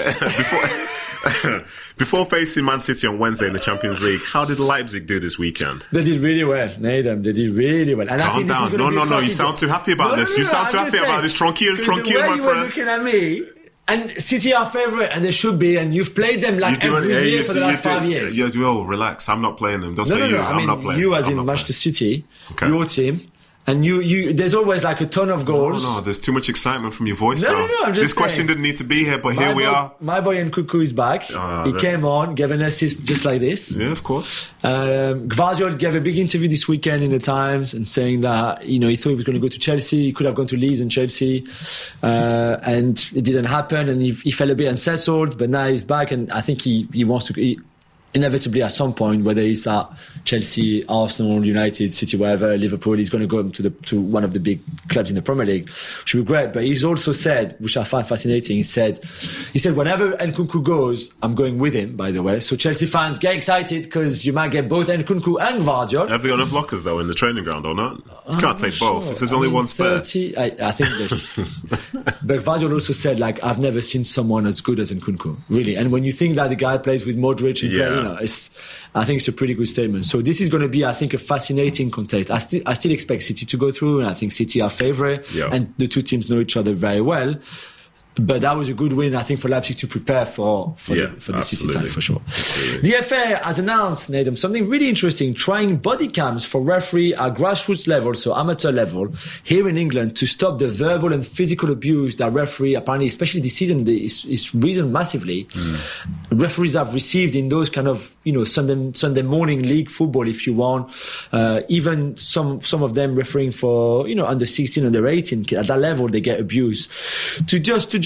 before, before facing Man City on Wednesday in the Champions League, how did Leipzig do this weekend? They did really well, Nathan. They did really well. And I Calm think this is down. gonna No, be no, a no. You talking sound point. too happy about No, no, this. no, You no, sound I'm too just happy about saying, this. Tranquil, 'cause tranquil, the way my you were friend. looking at me, and City are favourite, and they should be, and you've played them like You do it- every yeah, year you for do- the you last do- five years. Yeah, oh, relax. I'm not playing them. Don't No, say no, you. no. I I'm mean, not playing. you as I'm in not Manchester playing. City, Okay. your team, and you, you. There's always like a ton of Oh, goals. no, there's too much excitement from your voice No, now. no, no, I'm just this question saying. didn't need to be here, but My here we boy, are. My boy Nkunku is back. Ah, he that's- came on, gave an assist just like this. Yeah, of course. Um, Gvardiol gave a big interview this weekend in the Times and saying that, you know, he thought he was going to go to Chelsea. He could have gone to Leeds and Chelsea. Uh, and it didn't happen. And he, he felt a bit unsettled, but now he's back. And I think he, he wants to, he, inevitably at some point, whether it's at Chelsea, Arsenal, United, City, wherever, Liverpool, he's going to go to the to one of the big clubs in the Premier League, which would be great. But he's also said, which I find fascinating, he said, he said, whenever Nkunku goes, I'm going with him, by the way. So Chelsea fans, get excited because you might get both Nkunku and Gvardiol. Have they got enough lockers, though, in the training ground or not? You I'm can't not take both. sure. If there's I only mean, one spare. thirty, I, I think that. But Gvardiol also said, like, I've never seen someone as good as Nkunku, really. And when you think that the guy plays with Modric, and Yeah. play, you know, it's, I think it's a pretty good statement. So this is going to be, I think, a fascinating contest. I, sti- I still expect City to go through, and I think City are favourite, Yeah. and the two teams know each other very well. But that was a good win, I think, for Leipzig to prepare for for Yeah, the, for the City absolutely. tie, for sure. Absolutely. The F A has announced, Nathan, something really interesting, trying body cams for referee at grassroots level, so amateur level, here in England to stop the verbal and physical abuse that referee, apparently, especially this season, the- is, is risen massively. Mm. Referees have received in those kind of, you know, Sunday, Sunday morning league football, if you want, uh, even some, some of them refereeing for, you know, under sixteen, under eighteen, at that level, they get abused. To just, to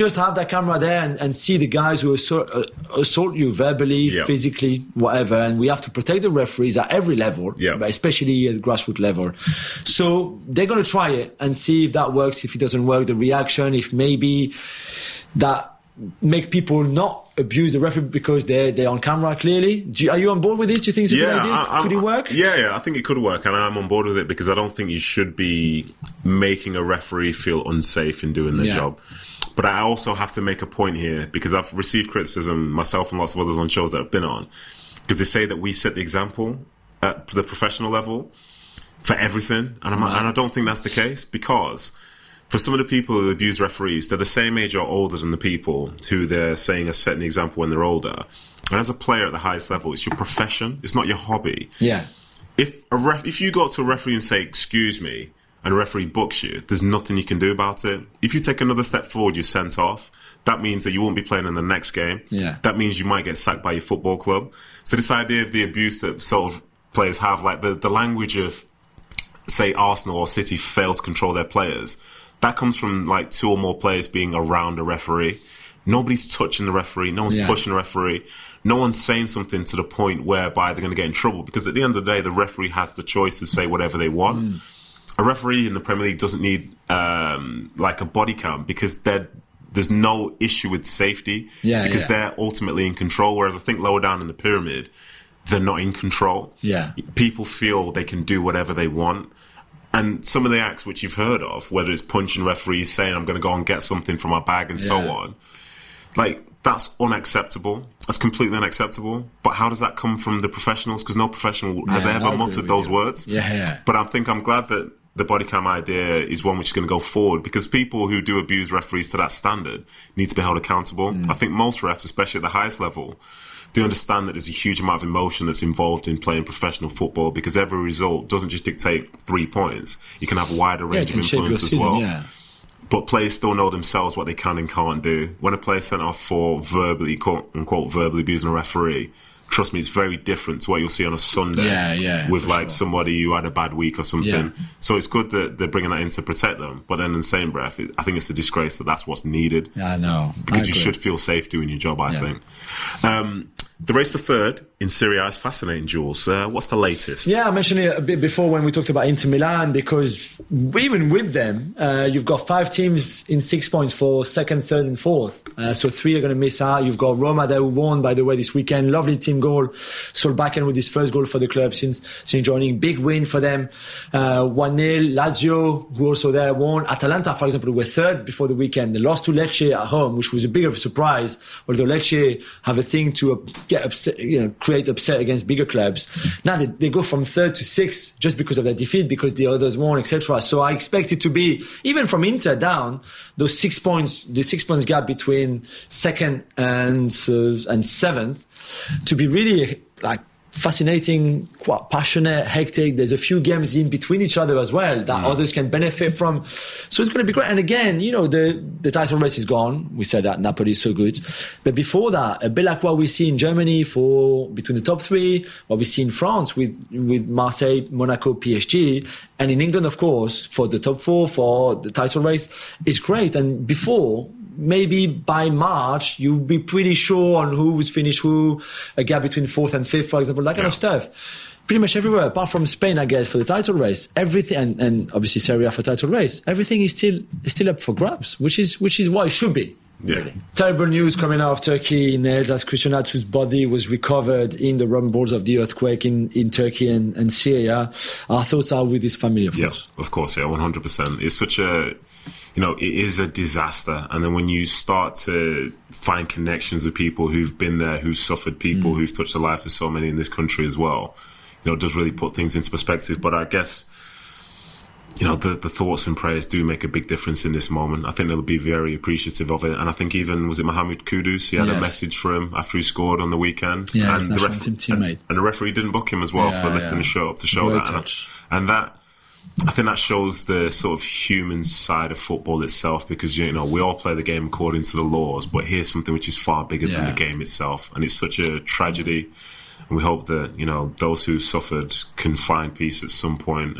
just have that camera there and, and see the guys who assault, uh, assault you verbally, yeah. physically, whatever. And we have to protect the referees at every level, yeah. but especially at the grassroots level. So they're going to try it and see if that works, if it doesn't work, the reaction, if maybe that make people not abuse the referee because they're, they're on camera clearly. Do you, are you on board with this? Do you think it's a yeah, good idea? I, I, could it work? Yeah, yeah, I think it could work, and I'm on board with it because I don't think you should be making a referee feel unsafe in doing their yeah. job. But I also have to make a point here because I've received criticism myself and lots of others on shows that I've been on because they say that we set the example at the professional level for everything, and, I'm, right. and I don't think that's the case because for some of the people who abuse referees, they're the same age or older than the people who they're saying are setting the example when they're older. And as a player at the highest level, it's your profession. It's not your hobby. Yeah. If a ref, if you go to a referee and say, excuse me, and a referee books you, there's nothing you can do about it. If you take another step forward, you're sent off. That means that you won't be playing in the next game. Yeah. That means you might get sacked by your football club. So this idea of the abuse that sort of players have, like the, the language of, say, Arsenal or City fail to control their players, that comes from like two or more players being around a referee. Nobody's touching the referee. No one's yeah. pushing the referee. No one's saying something to the point whereby they're going to get in trouble because at the end of the day, the referee has the choice to say whatever they want. Mm. A referee in the Premier League doesn't need um, like a body cam because there's no issue with safety yeah, because yeah. they're ultimately in control. Whereas I think lower down in the pyramid, they're not in control. Yeah. People feel they can do whatever they want. And some of the acts which you've heard of, whether it's punching referees, saying I'm going to go and get something from my bag and yeah. so on, like that's unacceptable. That's completely unacceptable. But how does that come from the professionals? Because no professional has yeah, ever muttered those you. words. Yeah, yeah. But I think I'm glad that the body cam idea is one which is going to go forward because people who do abuse referees to that standard need to be held accountable. Mm. I think most refs, especially at the highest level, they understand that there's a huge amount of emotion that's involved in playing professional football because every result doesn't just dictate three points. You can have a wider range yeah, of influence as season, well. Yeah. But players still know themselves what they can and can't do. When a player's sent off for verbally, quote unquote, verbally abusing a referee, trust me, it's very different to what you'll see on a Sunday yeah, yeah, with like sure. somebody who had a bad week or something. Yeah. So it's good that they're bringing that in to protect them. But then in the same breath, it, I think it's a disgrace that that's what's needed. Yeah, I know. Because I you agree. should feel safe doing your job, I yeah. think. Um, the race for third in Serie A is fascinating, Jules. Uh, what's the latest? Yeah, I mentioned it a bit before when we talked about Inter Milan because even with them, uh, you've got five teams in six points for second, third and fourth. Uh, so three are going to miss out. You've got Roma that won, by the way, this weekend. Lovely team goal. Solbakken with his first goal for the club since, since joining. Big win for them. Uh, one nil. Lazio, who also there, won. Atalanta, for example, were third before the weekend. They lost to Lecce at home, which was a big of a surprise. Although Lecce have a thing to uh, get upset, you know, create upset against bigger clubs. Now they, they go from third to sixth just because of their defeat, because the others won, et cetera. So I expect it to be, even from Inter down, those six points, the six points gap between second and uh, and seventh, to be really like fascinating, quite passionate, hectic. There's a few games in between each other as well that mm. others can benefit from. So it's going to be great. And again, you know, the, the title race is gone. We said that Napoli is so good. But before that, a bit like what we see in Germany for between the top three, what we see in France with, with Marseille, Monaco, P S G, and in England, of course, for the top four, for the title race, is great. And before, maybe by March, you'll be pretty sure on who's finished who, a gap between fourth and fifth, for example, that kind yeah. of stuff. Pretty much everywhere, apart from Spain, I guess, for the title race. Everything, and, and obviously Serie A for title race, everything is still is still up for grabs, which is which is what it should be. Yeah. Really. Terrible news coming out of Turkey in Neds as Cristiano Ronaldo's body was recovered in the rumbles of the earthquake in, in Turkey and, and Syria. Our thoughts are with his family, of yeah, course. Of course, yeah, one hundred percent. It's such a, you know, it is a disaster. And then when you start to find connections with people who've been there, who've suffered, people mm. who've touched the lives of so many in this country as well, you know, it does really put things into perspective. But I guess, you know, the, the thoughts and prayers do make a big difference in this moment. I think they'll be very appreciative of it. And I think even, was it Mohamed Kudus? He had yes. a message for him after he scored on the weekend. Yeah, and his the national ref- team teammate. And, and the referee didn't book him as well yeah, for lifting yeah. the shirt up to show Great that. touch. And, and that, I think that shows the sort of human side of football itself, because, you know, we all play the game according to the laws, but here's something which is far bigger yeah. than the game itself. And it's such a tragedy. And we hope that, you know, those who suffered can find peace at some point and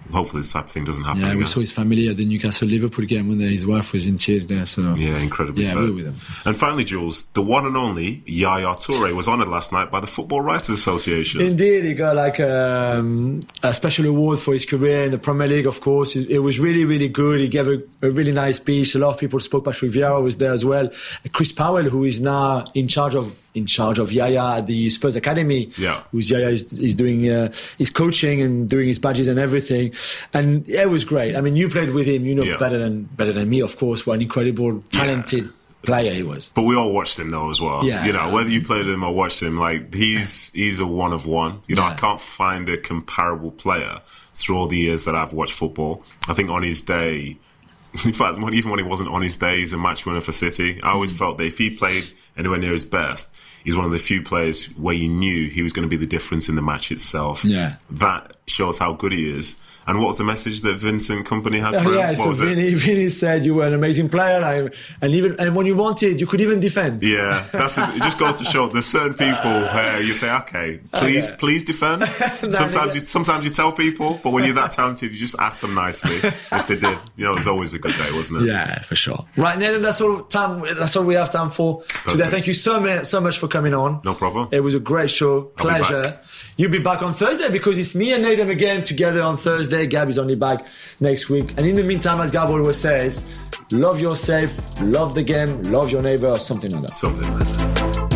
hopefully this type of thing doesn't happen Yeah, again. we saw his family at the Newcastle-Liverpool game when his wife was in tears there. So Yeah, incredibly yeah, so. we're with him. And finally, Jules, the one and only Yaya Toure was honoured last night by the Football Writers Association. Indeed, he got like um, a special award for his career in the Premier League, of course. It, it was really, really good. He gave a, a really nice speech. A lot of people spoke. Patrick Vieira was there as well. Chris Powell, who is now in charge of in charge of Yaya at the Spurs Academy, Yeah. who's Yaya is, is doing uh, his coaching and doing his badges and everything. And yeah, it was great. I mean, you played with him, you know Yeah. better than better than me, of course. What an incredible, talented player he was. But we all watched him though as well. Yeah. You know, whether you played him or watched him, like he's he's a one of one. You know, Yeah. I can't find a comparable player through all the years that I've watched football. I think on his day, in fact, when- even when he wasn't on his day, he's a match winner for City. I always felt that if he played anywhere near his best, he's one of the few players where you knew he was going to be the difference in the match itself. Yeah. That shows how good he is. And what was the message that Vincent Kompany had for Oh, him? yeah, What so was it? Vinny, Vinny said you were an amazing player, like, and even and when you wanted, you could even defend. Yeah, that's it. It just goes to show there's certain people where you say, okay, please, Okay. please defend. sometimes you sometimes you tell people, but when you're that talented, you just ask them nicely if they did. You know, it was always a good day, wasn't it? Yeah, for sure. Right, Nathan, that's all time. That's all we have time for today. Perfect. Thank you so much, so much for coming on. No problem. It was a great show. I'll be Pleasure. back. You'll be back on Thursday because it's me and Nathan again together on Thursday. Gab is only back next week. And in the meantime, as Gab always says, love yourself, love the game, love your neighbor, or something like that. Something like that.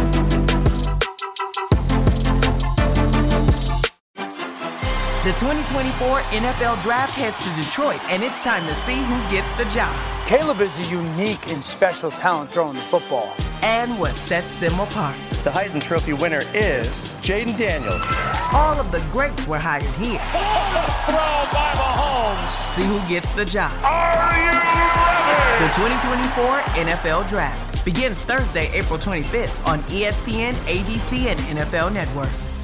The twenty twenty-four N F L Draft heads to Detroit, and it's time to see who gets the job Caleb is a unique and special talent throwing the football. and what sets them apart. The Heisman Trophy winner is Jaden Daniels. All of the greats were hired here. Throw by Mahomes. See who gets the job. Are you ready? The twenty twenty-four N F L Draft begins Thursday, April twenty-fifth on E S P N, A B C, and N F L Network.